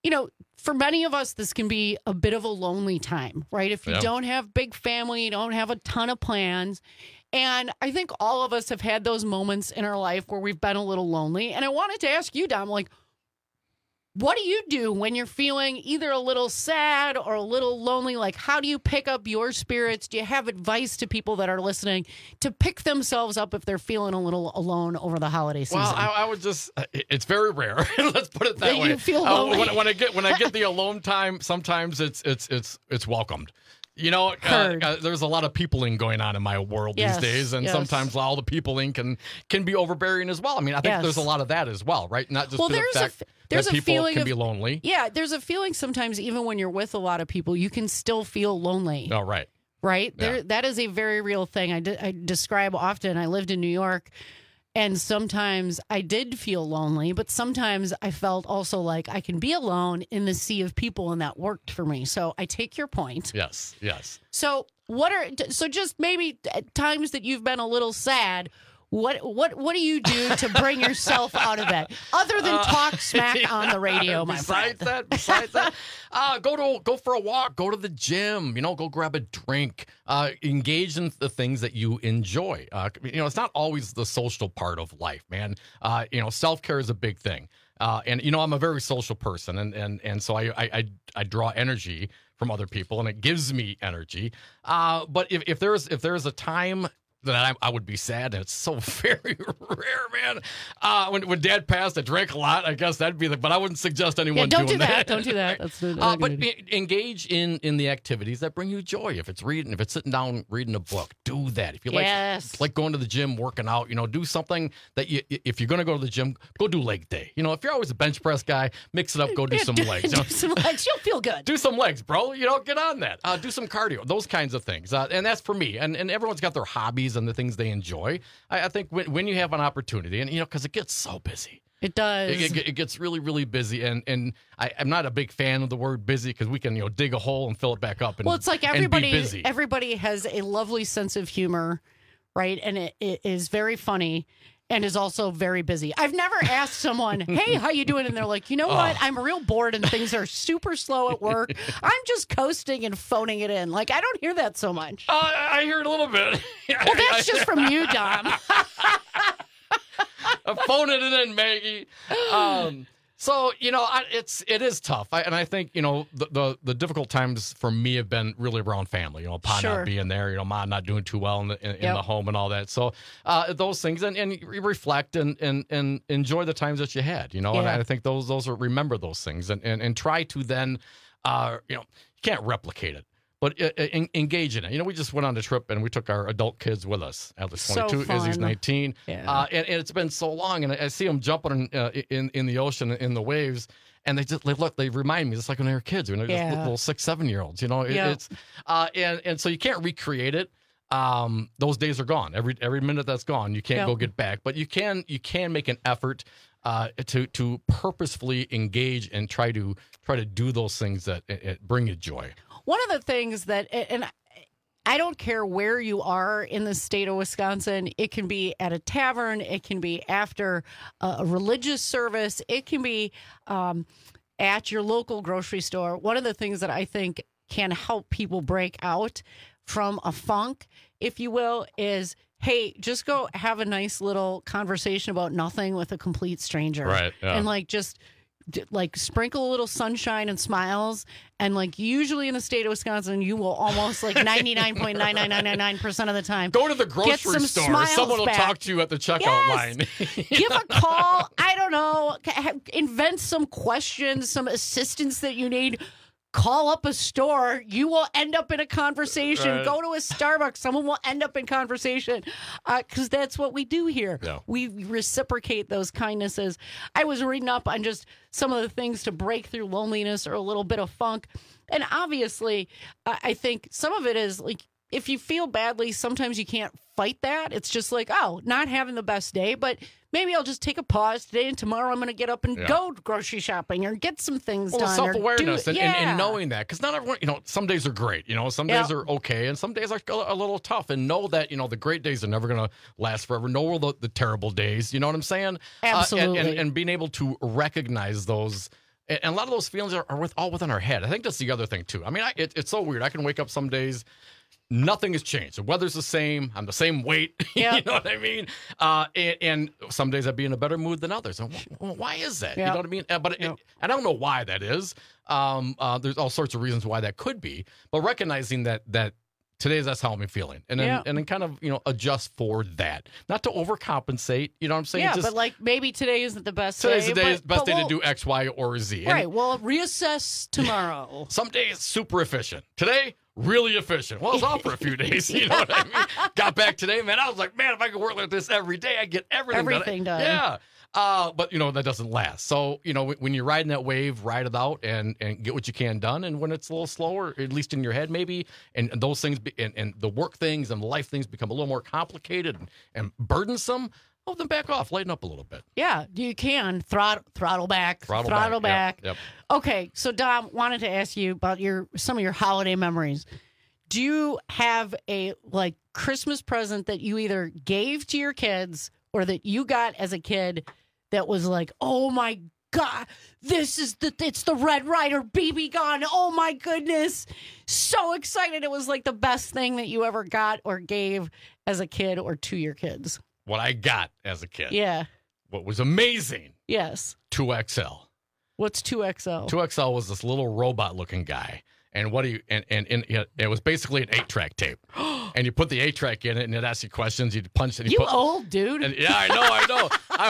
you know, for many of us, this can be a bit of a lonely time, right? If you Yeah. don't have big family, you don't have a ton of plans. And I think all of us have had those moments in our life where we've been a little lonely. And I wanted to ask you, Dom, like, what do you do when you're feeling either a little sad or a little lonely? Like, how do you pick up your spirits? Do you have advice to people that are listening to pick themselves up if they're feeling a little alone over the holiday season? Well, I, I would just, it's very rare. Let's put it that That way. you feel Uh, lonely. when, when I get when I get the alone time, sometimes it's it's it's it's welcomed. You know, uh, Heard. uh, there's a lot of peopling going on in my world Yes, these days, and yes. sometimes all the peopling can can be overbearing as well. I mean, I think Yes. there's a lot of that as well, right? Not just Well, the there's a fact f- there's that a people feeling can of- be lonely. Yeah, there's a feeling sometimes, even when you're with a lot of people, you can still feel lonely. Oh, right. Right? Yeah. There, that is a very real thing. I, de- I describe often. I lived in New York, and sometimes I did feel lonely, but sometimes I felt also like I can be alone in the sea of people, and that worked for me. So I take your point. Yes, yes. So what are so just maybe at times that you've been a little sad? What what what do you do to bring yourself out of that, other than Uh, talk smack on the radio, my besides friend? that, besides that, uh, go to go for a walk, go to the gym. You know, go grab a drink. Uh, engage in the things that you enjoy. Uh, you know, it's not always the social part of life, man. Uh, you know, self care is a big thing. Uh, and you know, I'm a very social person, and and and so I I I, I draw energy from other people, and it gives me energy. Uh, but if if there's if there's a time that I, I would be sad, and it's so very rare, man. Uh, when when Dad passed, I drank a lot. I guess that'd be the. But I wouldn't suggest anyone Yeah, don't doing do that. Don't do that. That's not Uh, a but good idea. e- engage in in the activities that bring you joy. If it's reading, if it's sitting down reading a book, do that. If you like, Yes. like going to the gym, working out, you know, do something that you. If you're going to go to the gym, go do leg day. You know, if you're always a bench press guy, mix it up. Go do Yeah, some do- legs. You do know? some legs. You'll feel good. Do some legs, bro. You know, get on that. Uh, do some cardio, those kinds of things. Uh, and that's for me. And and everyone's got their hobbies and the things they enjoy. I, I think when, when you have an opportunity, and you know, because it gets so busy. It does. It, it, it gets really, really busy, and and I, I'm not a big fan of the word busy because we can you know dig a hole and fill it back up. And, Well, it's like and be everybody busy. everybody has a lovely sense of humor, right? And it, it is very funny and is also very busy. I've never asked someone, "Hey, how you doing?" and they're like, "You know what? Oh. I'm real bored and things are super slow at work. I'm just coasting and phoning it in." Like, I don't hear that so much. Uh, I hear it a little bit. Well, that's just from you, Dom. I'm phoning it in, Maggie. Um, so you know, I, it's it is tough, I, and I think you know the, the the difficult times for me have been really around family. You know, Pa Sure. not being there, you know, Ma not doing too well in the in, in Yep. the home and all that. So uh, those things, and, and you reflect and, and and enjoy the times that you had. You know, and Yeah. I think those those are remember those things, and and, and try to then, uh, you know, you can't replicate it. But uh, en- engage in it. You know, we just went on a trip and we took our adult kids with us. Alex So twenty-two, Izzy's fun. nineteen. Yeah. Uh, and, and it's been so long, and I, I see them jumping in, uh, in in the ocean in the waves, and they just they look. They remind me just like when they were kids, when they're just Yeah. little six, seven year olds. You know, it, Yeah. it's uh, and and so you can't recreate it. Um, those days are gone. Every every minute that's gone, you can't Yep. go get back. But you can you can make an effort uh, to to purposefully engage and try to try to do those things that it, it bring you joy. One of the things that, and I don't care where you are in the state of Wisconsin, it can be at a tavern, it can be after a religious service, it can be um, at your local grocery store. One of the things that I think can help people break out from a funk, if you will, is hey, just go have a nice little conversation about nothing with a complete stranger. Right, yeah. And like just d- like sprinkle a little sunshine and smiles. And like usually in the state of Wisconsin, you will almost like ninety-nine point nine nine nine nine nine percent of the time Go to the get grocery some store. smiles Someone will back. talk to you at the checkout Yes. line. Give a call. I don't know. c- ha- Invent some questions, some assistance that you need. Call up a store. You will end up in a conversation. Right. Go to a Starbucks. Someone will end up in conversation because that's what we do here. Yeah. We reciprocate those kindnesses. I was reading up on just some of the things to break through loneliness or a little bit of funk. And obviously, I I think some of it is like, if you feel badly, sometimes you can't fight that. It's just like, oh, not having the best day, but maybe I'll just take a pause today and tomorrow I'm going to get up and Yeah. go grocery shopping or get some things Well, done. or self awareness do- and, yeah. and, and knowing that, because not everyone, you know, some days are great, you know, some days Yeah. are okay, and some days are a a little tough. And know that, you know, the great days are never going to last forever. Know the, the terrible days, you know what I'm saying? Uh, and- Absolutely. and, and being able to recognize those And, and a lot of those feelings are, are with, all within our head. I think that's the other thing, too. I mean, I, it, it's so weird. I can wake up some days, nothing has changed. The weather's the same. I'm the same weight. Yep. You know what I mean? Uh, and, and some days I'd be in a better mood than others. And wh- why is that? Yep. You know what I mean? Uh, But Yep. it, I don't know why that is. Um, uh, there's all sorts of reasons why that could be. But recognizing that that today's that's how I'm feeling, and then Yeah. and then kind of you know adjust for that, not to overcompensate. You know what I'm saying? Yeah, Just, but like maybe today isn't the best today's day. the day, but, best but day we'll, to do X, Y, or Z. And Right. We'll reassess tomorrow. some days super efficient. Today, really efficient. Well, I was off for a few days. You know what I mean? Got back today, man. I was like, man, if I could work like this every day, I'd get everything, Everything done. Yeah. Uh, but, you know, that doesn't last. So, you know, when you're riding that wave, ride it out and, and get what you can done. And when it's a little slower, at least in your head maybe, and, and those things, be, and, and the work things and the life things become a little more complicated and, and burdensome, well, then back off, lighten up a little bit. Yeah, you can throttle throttle back, Throttle throttle back, back. yep, Okay, so Dom, wanted to ask you about your some of your holiday memories. Do you have a like Christmas present that you either gave to your kids or that you got as a kid that was like, oh my God, this is the it's the Red Ryder B B gun. Oh my goodness. So excited. It was like the best thing that you ever got or gave as a kid or to your kids. What I got as a kid. Yeah. What was amazing. Yes. two X L. What's two X L? two X L was this little robot looking guy. And what do you and, and, and it was basically an eight track tape. And you put the eight track in it and it asks you questions, you'd punch it. You put, old dude. And, yeah, I know, I know.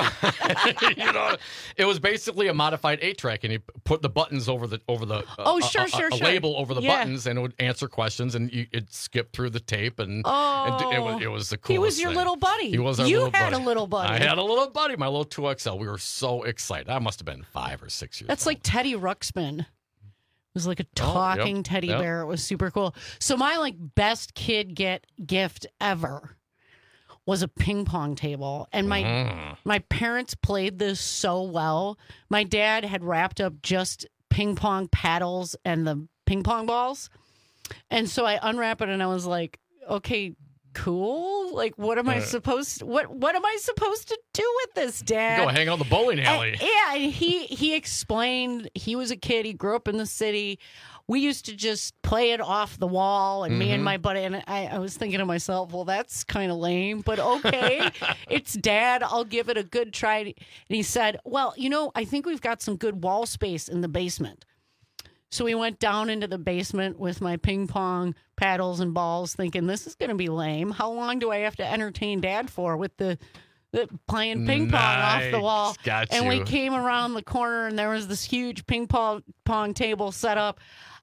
I, you know, it was basically a modified eight track, and you put the buttons over the over the uh, Oh, sure, a, sure, a, a sure. label over the Yeah. buttons, and it would answer questions, and you, it'd skip through the tape, and, Oh. and it was it was the coolest. He was your thing. little buddy. He was our You little had buddy. a little buddy. I had a little buddy, my little two X L. We were so excited. I must have been five or six years. That's like Teddy Ruxpin. It was like a Oh, yep, talking teddy yep. bear. It was super cool. So my like best kid get gift ever was a ping pong table. And my Mm. my parents played this so well. My dad had wrapped up just ping pong paddles and the ping pong balls. And so I unwrap it and I was like, okay, cool. Like what am I Uh. supposed to, what what am I supposed to do with this, Dad? Go hang out in the bowling alley. And- yeah, and he he explained he was a kid. He grew up in the city. We used to just play it off the wall, and me and Mhm. my buddy. And I, I was thinking to myself, well, that's kind of lame, but okay, it's Dad. I'll give it a good try. And he said, well, you know, I think we've got some good wall space in the basement. So we went down into the basement with my ping pong paddles and balls, thinking this is going to be lame. How long do I have to entertain Dad for with the, the playing ping pong off the Nice. wall? Got and we you. came around the corner, and there was this huge ping pong pong table set up.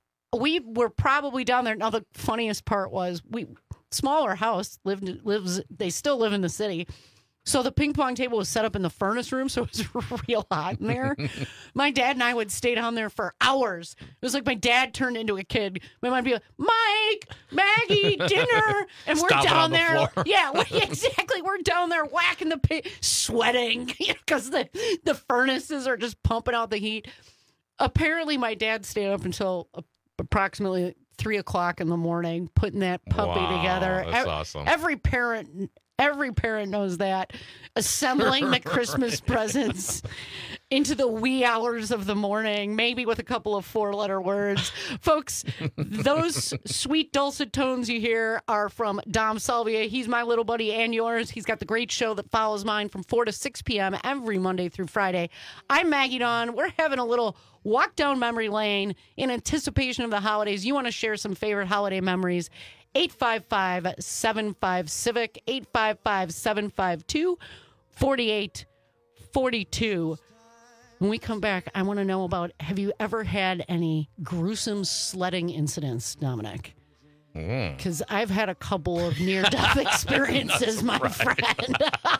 We were probably down there. Now the funniest part was we smaller house lived lives. They still live in the city. So the ping pong table was set up in the furnace room, so it was real hot in there. My dad and I would stay down there for hours. It was like my dad turned into a kid. My mom would be like, Mike, Maggie, dinner. And we're Stomping down on the there. floor. Yeah, we- exactly. We're down there whacking the pig, sweating because the, the furnaces are just pumping out the heat. Apparently, my dad stayed up until approximately three o'clock in the morning putting that puppy Wow, together. that's Ev- awesome. Every parent Every parent knows that. Assembling the Christmas presents into the wee hours of the morning, maybe with a couple of four-letter words. Folks, those sweet dulcet tones you hear are from Dom Salvia. He's my little buddy and yours. He's got the great show that follows mine from four to six p.m. every Monday through Friday. I'm Maggie Dawn. We're having a little walk down memory lane in anticipation of the holidays. You want to share some favorite holiday memories? eight five five, seven five, civic, eight five five, seven five two, four eight four two. When we come back, I want to know about, have you ever had any gruesome sledding incidents, Dominic? Because I've had a couple of near-death experiences, my friend.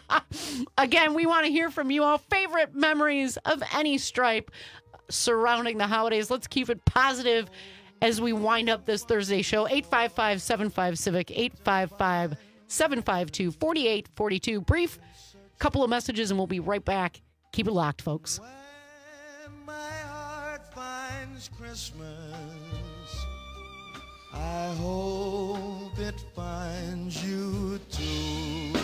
Again, we want to hear from you all. Favorite memories of any stripe surrounding the holidays. Let's keep it positive as we wind up this Thursday show. eight five five, seven five, civic, eight five five, seven five two, four eight four two. Brief couple of messages, and we'll be right back. Keep it locked, folks. When my heart finds Christmas, I hope it finds you too.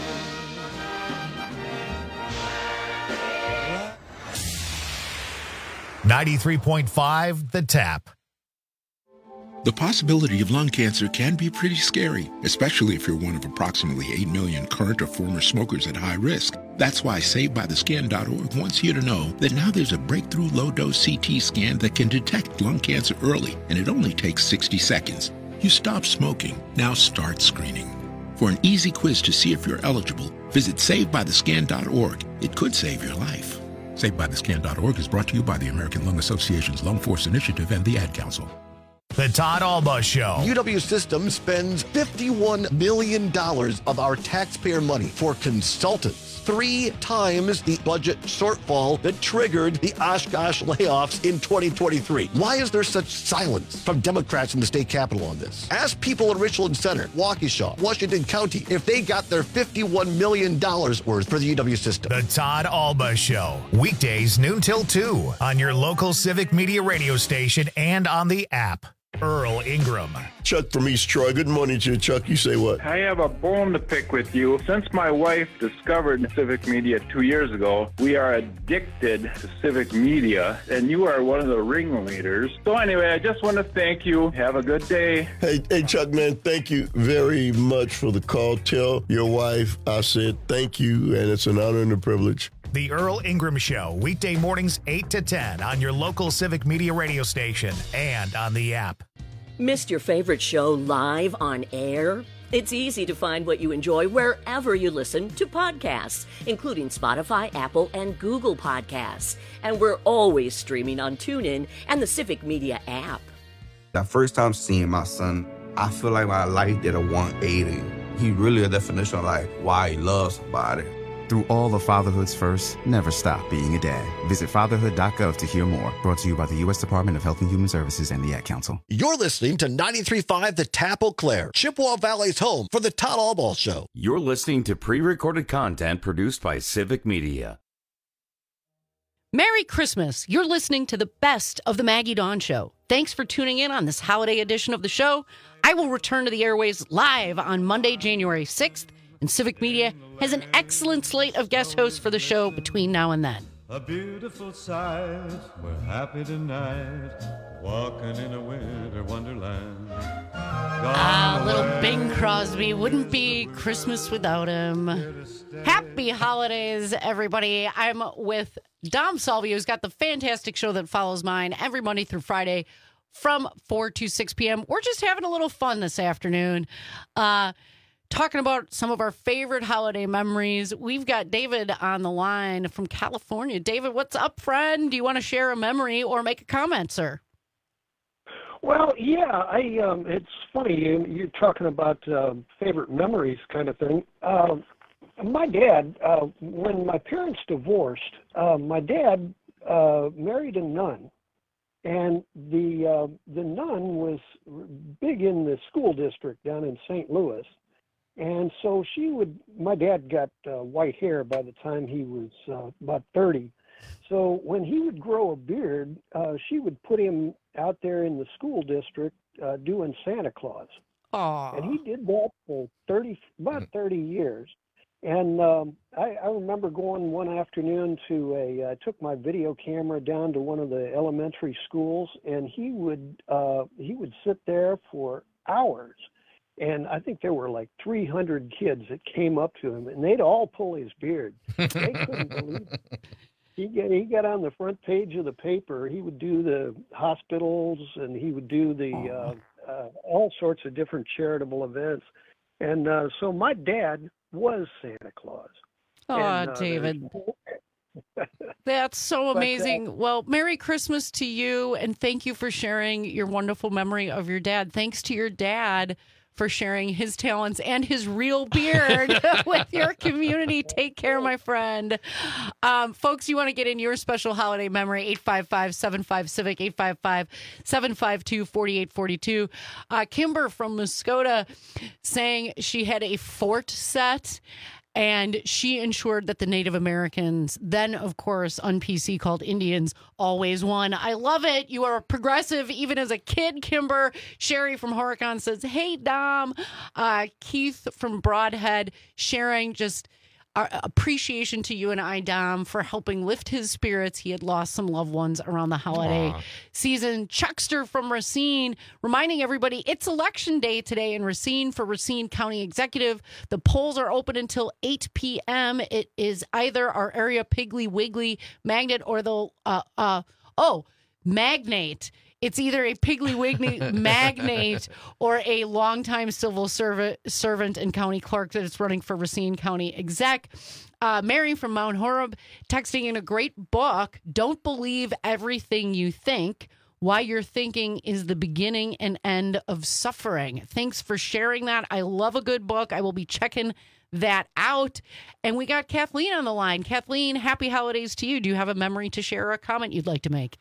ninety-three point five The Tap. The possibility of lung cancer can be pretty scary, especially if you're one of approximately eight million current or former smokers at high risk. That's why Saved By The Scan dot org wants you to know that now there's a breakthrough low-dose C T scan that can detect lung cancer early, and it only takes sixty seconds. You stop smoking, now start screening. For an easy quiz to see if you're eligible, visit Saved By The Scan dot org. It could save your life. Saved By The Scan dot org is brought to you by the American Lung Association's Lung Force Initiative and the Ad Council. The Todd Alba Show. U W Systems spends fifty-one million dollars of our taxpayer money for consultants, three times the budget shortfall that triggered the Oshkosh layoffs in twenty twenty-three. Why is there such silence from Democrats in the state capitol on this? Ask people in Richland Center, Waukesha, Washington County if they got their fifty-one million dollars worth for the U W system. The Todd Alba Show. Weekdays noon till two on your local Civic Media radio station and on the app. Earl Ingram. Chuck from East Troy. Good morning to you, Chuck. You say what? I have a bone to pick with you. Since my wife discovered Civic Media two years ago, we are addicted to Civic Media, and you are one of the ringleaders. So anyway, I just want to thank you. Have a good day. Hey, hey, Chuck, man, thank you very much for the call. Tell your wife I said thank you, and it's an honor and a privilege. The Earl Ingram Show, weekday mornings eight to ten on your local Civic Media radio station and on the app. Missed your favorite show live on air? It's easy to find what you enjoy wherever you listen to podcasts, including Spotify, Apple, and Google Podcasts. And we're always streaming on TuneIn and the Civic Media app. The first time seeing my son, I feel like my life did a one eighty. He really a definition of like why he loves somebody. Through all of fatherhood's first, never stop being a dad. Visit fatherhood dot gov to hear more. Brought to you by the U S Department of Health and Human Services and the Ad Council. You're listening to ninety-three point five The Tap Eau Claire, Chippewa Valley's home for the Todd Alba Show. You're listening to pre-recorded content produced by Civic Media. Merry Christmas. You're listening to the best of the Maggie Dawn Show. Thanks for tuning in on this holiday edition of the show. I will return to the airways live on Monday, January sixth. And Civic Media has an excellent slate of guest hosts for the show between now and then. A beautiful sight, we're happy tonight, walking in a winter wonderland. Ah, little Bing Crosby, wouldn't be Christmas without him. Happy holidays, everybody. I'm with Dom Salvio, who's got the fantastic show that follows mine every Monday through Friday from four to six p.m. We're just having a little fun this afternoon. Uh... Talking about some of our favorite holiday memories. We've got David on the line from California. David, what's up, friend? Do you want to share a memory or make a comment, sir? Well, yeah, I. Um, it's funny, you, you're talking about uh, favorite memories kind of thing. Uh, my dad, uh, when my parents divorced, uh, my dad uh, married a nun. And the uh, the nun was big in the school district down in Saint Louis. And so she would, my dad got uh, white hair by the time he was uh, about thirty. So when he would grow a beard, uh, she would put him out there in the school district uh, doing Santa Claus. Aww. And he did that for thirty, about thirty years. And um, I, I remember going one afternoon to a, I took my video camera down to one of the elementary schools, and he would, uh, he would sit there for hours. And I think there were like three hundred kids that came up to him, and they'd all pull his beard. They couldn't believe it. He got, he got on the front page of the paper. He would do the hospitals, and he would do the uh, uh, all sorts of different charitable events. And uh, so my dad was Santa Claus. Oh, and, uh, David. That's so amazing. But, uh, well, Merry Christmas to you, and thank you for sharing your wonderful memory of your dad. Thanks to your dad for sharing his talents and his real beard with your community. Take care, my friend. Um, folks, you want to get in your special holiday memory, eight five five, seven five, CIVIC, eight five five, seven five two, four eight four two. Uh, Kimber from Muskota saying she had a fort set, and she ensured that the Native Americans, then, of course, on P C called Indians, always won. I love it. You are a progressive, even as a kid, Kimber. Sherry from Horicon says, hey, Dom. Uh, Keith from Broadhead sharing just our appreciation to you and I, Dom, for helping lift his spirits. He had lost some loved ones around the holiday Aww. season. Chuckster from Racine, reminding everybody it's election day today in Racine for Racine County Executive. The polls are open until eight p.m. It is either our area Piggly Wiggly magnet or the, uh, uh, oh, magnate. It's either a Piggly Wiggly magnate or a longtime civil servant, servant and county clerk that is running for Racine County Exec. Uh, Mary from Mount Horeb texting in a great book, Don't Believe Everything You Think, Why Your Thinking is the Beginning and End of Suffering. Thanks for sharing that. I love a good book. I will be checking that out. And we got Kathleen on the line. Kathleen, happy holidays to you. Do you have a memory to share or a comment you'd like to make?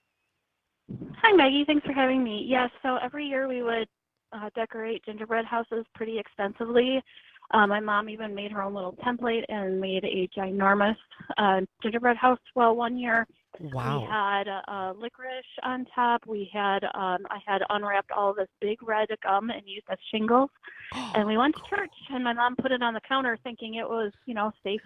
Hi, Maggie. Thanks for having me. Yes, so every year we would uh, decorate gingerbread houses pretty extensively. Uh, my mom even made her own little template and made a ginormous uh, gingerbread house. Well, one year wow. we had uh, licorice on top. We had um, I had unwrapped all of this big red gum and used as shingles. And we went to church, and my mom put it on the counter thinking it was, you know, safe.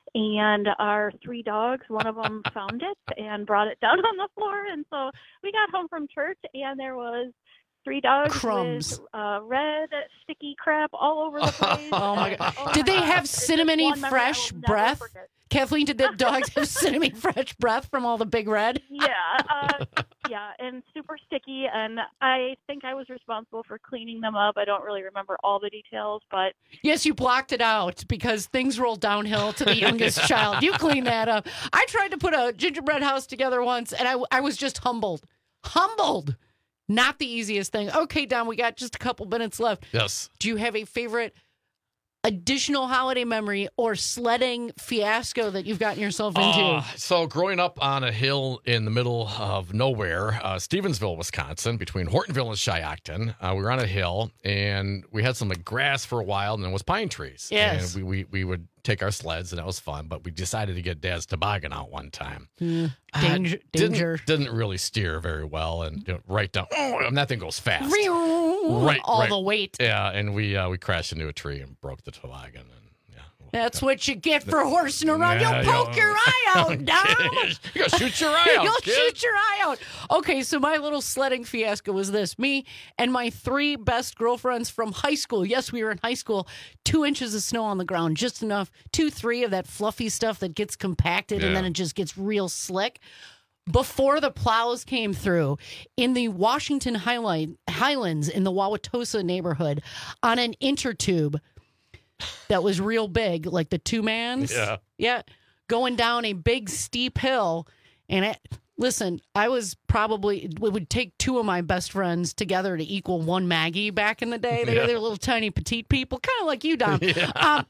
And our three dogs, one of them found it and brought it down on the floor. And so we got home from church, and there was three dogs Crumbs. with uh, red sticky crap all over the place. Oh, my God. Did they have cinnamony fresh breath? Kathleen, did the dogs have cinnamon fresh breath from all the big red? Yeah, uh, yeah, and super sticky. And I think I was responsible for cleaning them up. I don't really remember all the details, but yes, you blocked it out because things rolled downhill to the youngest child. You cleaned that up. I tried to put a gingerbread house together once, and I, I was just humbled. Humbled. Not the easiest thing. Okay, Don, we got just a couple minutes left. Yes. Do you have a favorite additional holiday memory or sledding fiasco that you've gotten yourself into? Uh, so growing up on a hill in the middle of nowhere, uh, Stevensville, Wisconsin, between Hortonville and Shiocton, uh, we were on a hill, and we had some like grass for a while, and then it was pine trees. Yes. And we, we, we would take our sleds, and that was fun, but we decided to get Dad's toboggan out one time. Mm, Uh, danger. didn't, danger. didn't really steer very well, and you know, right down, oh, and that thing goes fast. Right, all right. the weight. Yeah, and we uh, we crashed into a tree and broke the toboggan. And That's what you get for horsing around. Yeah, You'll poke yeah. your eye out, Dom. You'll shoot your eye out, You'll kid. shoot your eye out. Okay, so my little sledding fiasco was this. Me and my three best girlfriends from high school. Yes, we were in high school. Two inches of snow on the ground, just enough. Two, three of that fluffy stuff that gets compacted and Yeah. then it just gets real slick. Before the plows came through, in the Washington Highline, Highlands in the Wauwatosa neighborhood, on an intertube that was real big, like the two mans. Yeah. Yeah. Going down a big steep hill. And it, listen, I was probably, it would take two of my best friends together to equal one Maggie back in the day. They, Yeah. they were little tiny petite people, kind of like you, Dom. Yeah. Um,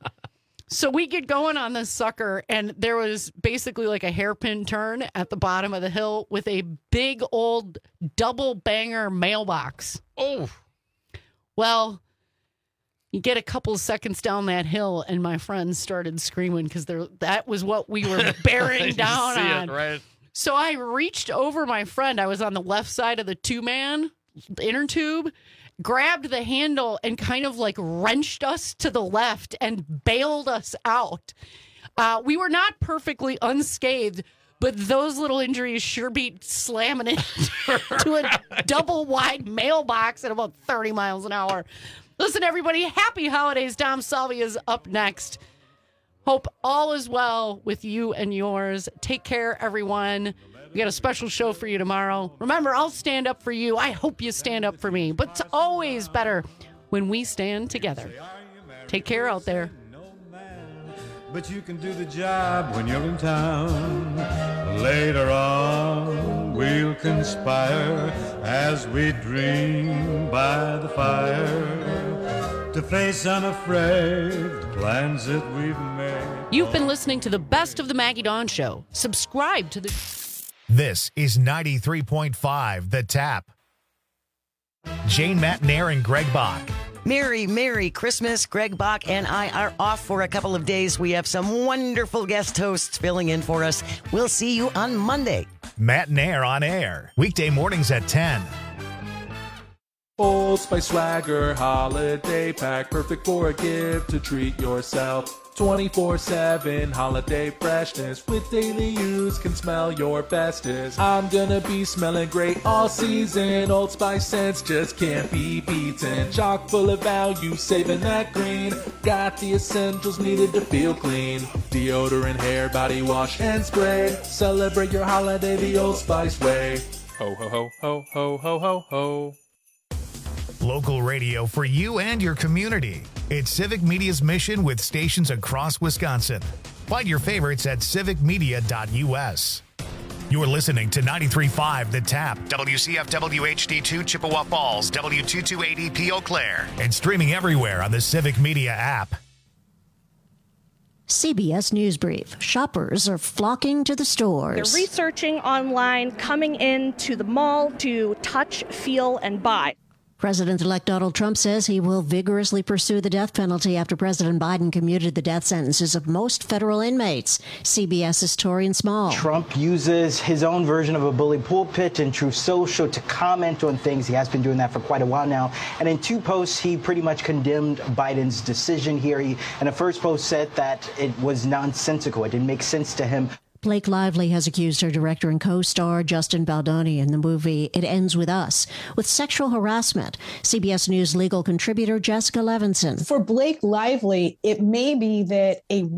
so we get going on this sucker, and there was basically like a hairpin turn at the bottom of the hill with a big old double banger mailbox. Oh. Well, you get a couple of seconds down that hill, and my friends started screaming because that was what we were bearing You down see it, on. right? So I reached over my friend. I was on the left side of the two-man inner tube, grabbed the handle, and kind of like wrenched us to the left and bailed us out. Uh, we were not perfectly unscathed, but those little injuries sure beat slamming into a double-wide mailbox at about thirty miles an hour. Listen, everybody, happy holidays. Dom Salvi is up next. Hope all is well with you and yours. Take care, everyone. We got a special show for you tomorrow. Remember, I'll stand up for you. I hope you stand up for me. But it's always better when we stand together. Take care out there. But you can do the job when you're in town. Later on, we'll conspire as we dream by the fire to face unafraid the plans that we've made. You've been listening to the best of the Maggie Dawn Show. Subscribe to the... This is ninety-three point five The Tap. Jane Matnair and Greg Bach. Merry, Merry Christmas. Greg Bach and I are off for a couple of days. We have some wonderful guest hosts filling in for us. We'll see you on Monday. Matnair on air. Weekday mornings at ten. Old Spice Swagger Holiday Pack. Perfect for a gift to treat yourself twenty-four seven holiday freshness with daily use can smell your bestest. I'm gonna be smelling great all season. Old Spice scents just can't be beaten. Chock full of value, saving that green. Got the essentials needed to feel clean. Deodorant, hair, body wash, and spray. Celebrate your holiday the Old Spice way. Ho, ho, ho, ho, ho, ho, ho, ho. Local radio for you and your community. It's Civic Media's mission with stations across Wisconsin. Find your favorites at civic media dot u s. You're listening to ninety-three point five The Tap, W C F W H D two Chippewa Falls, W two two eight E P Eau Claire, and streaming everywhere on the Civic Media app. C B S News Brief. Shoppers are flocking to the stores. They're researching online, coming into the mall to touch, feel, and buy. President-elect Donald Trump says he will vigorously pursue the death penalty after President Biden commuted the death sentences of most federal inmates. CBS's Torian Small. Trump uses his own version of a bully pulpit and Truth Social to comment on things. He has been doing that for quite a while now. And in two posts, he pretty much condemned Biden's decision here. He, in the first post, said that it was nonsensical. It didn't make sense to him. Blake Lively has accused her director and co-star Justin Baldoni in the movie It Ends With Us with sexual harassment. C B S News legal contributor Jessica Levinson. For Blake Lively, it may be that a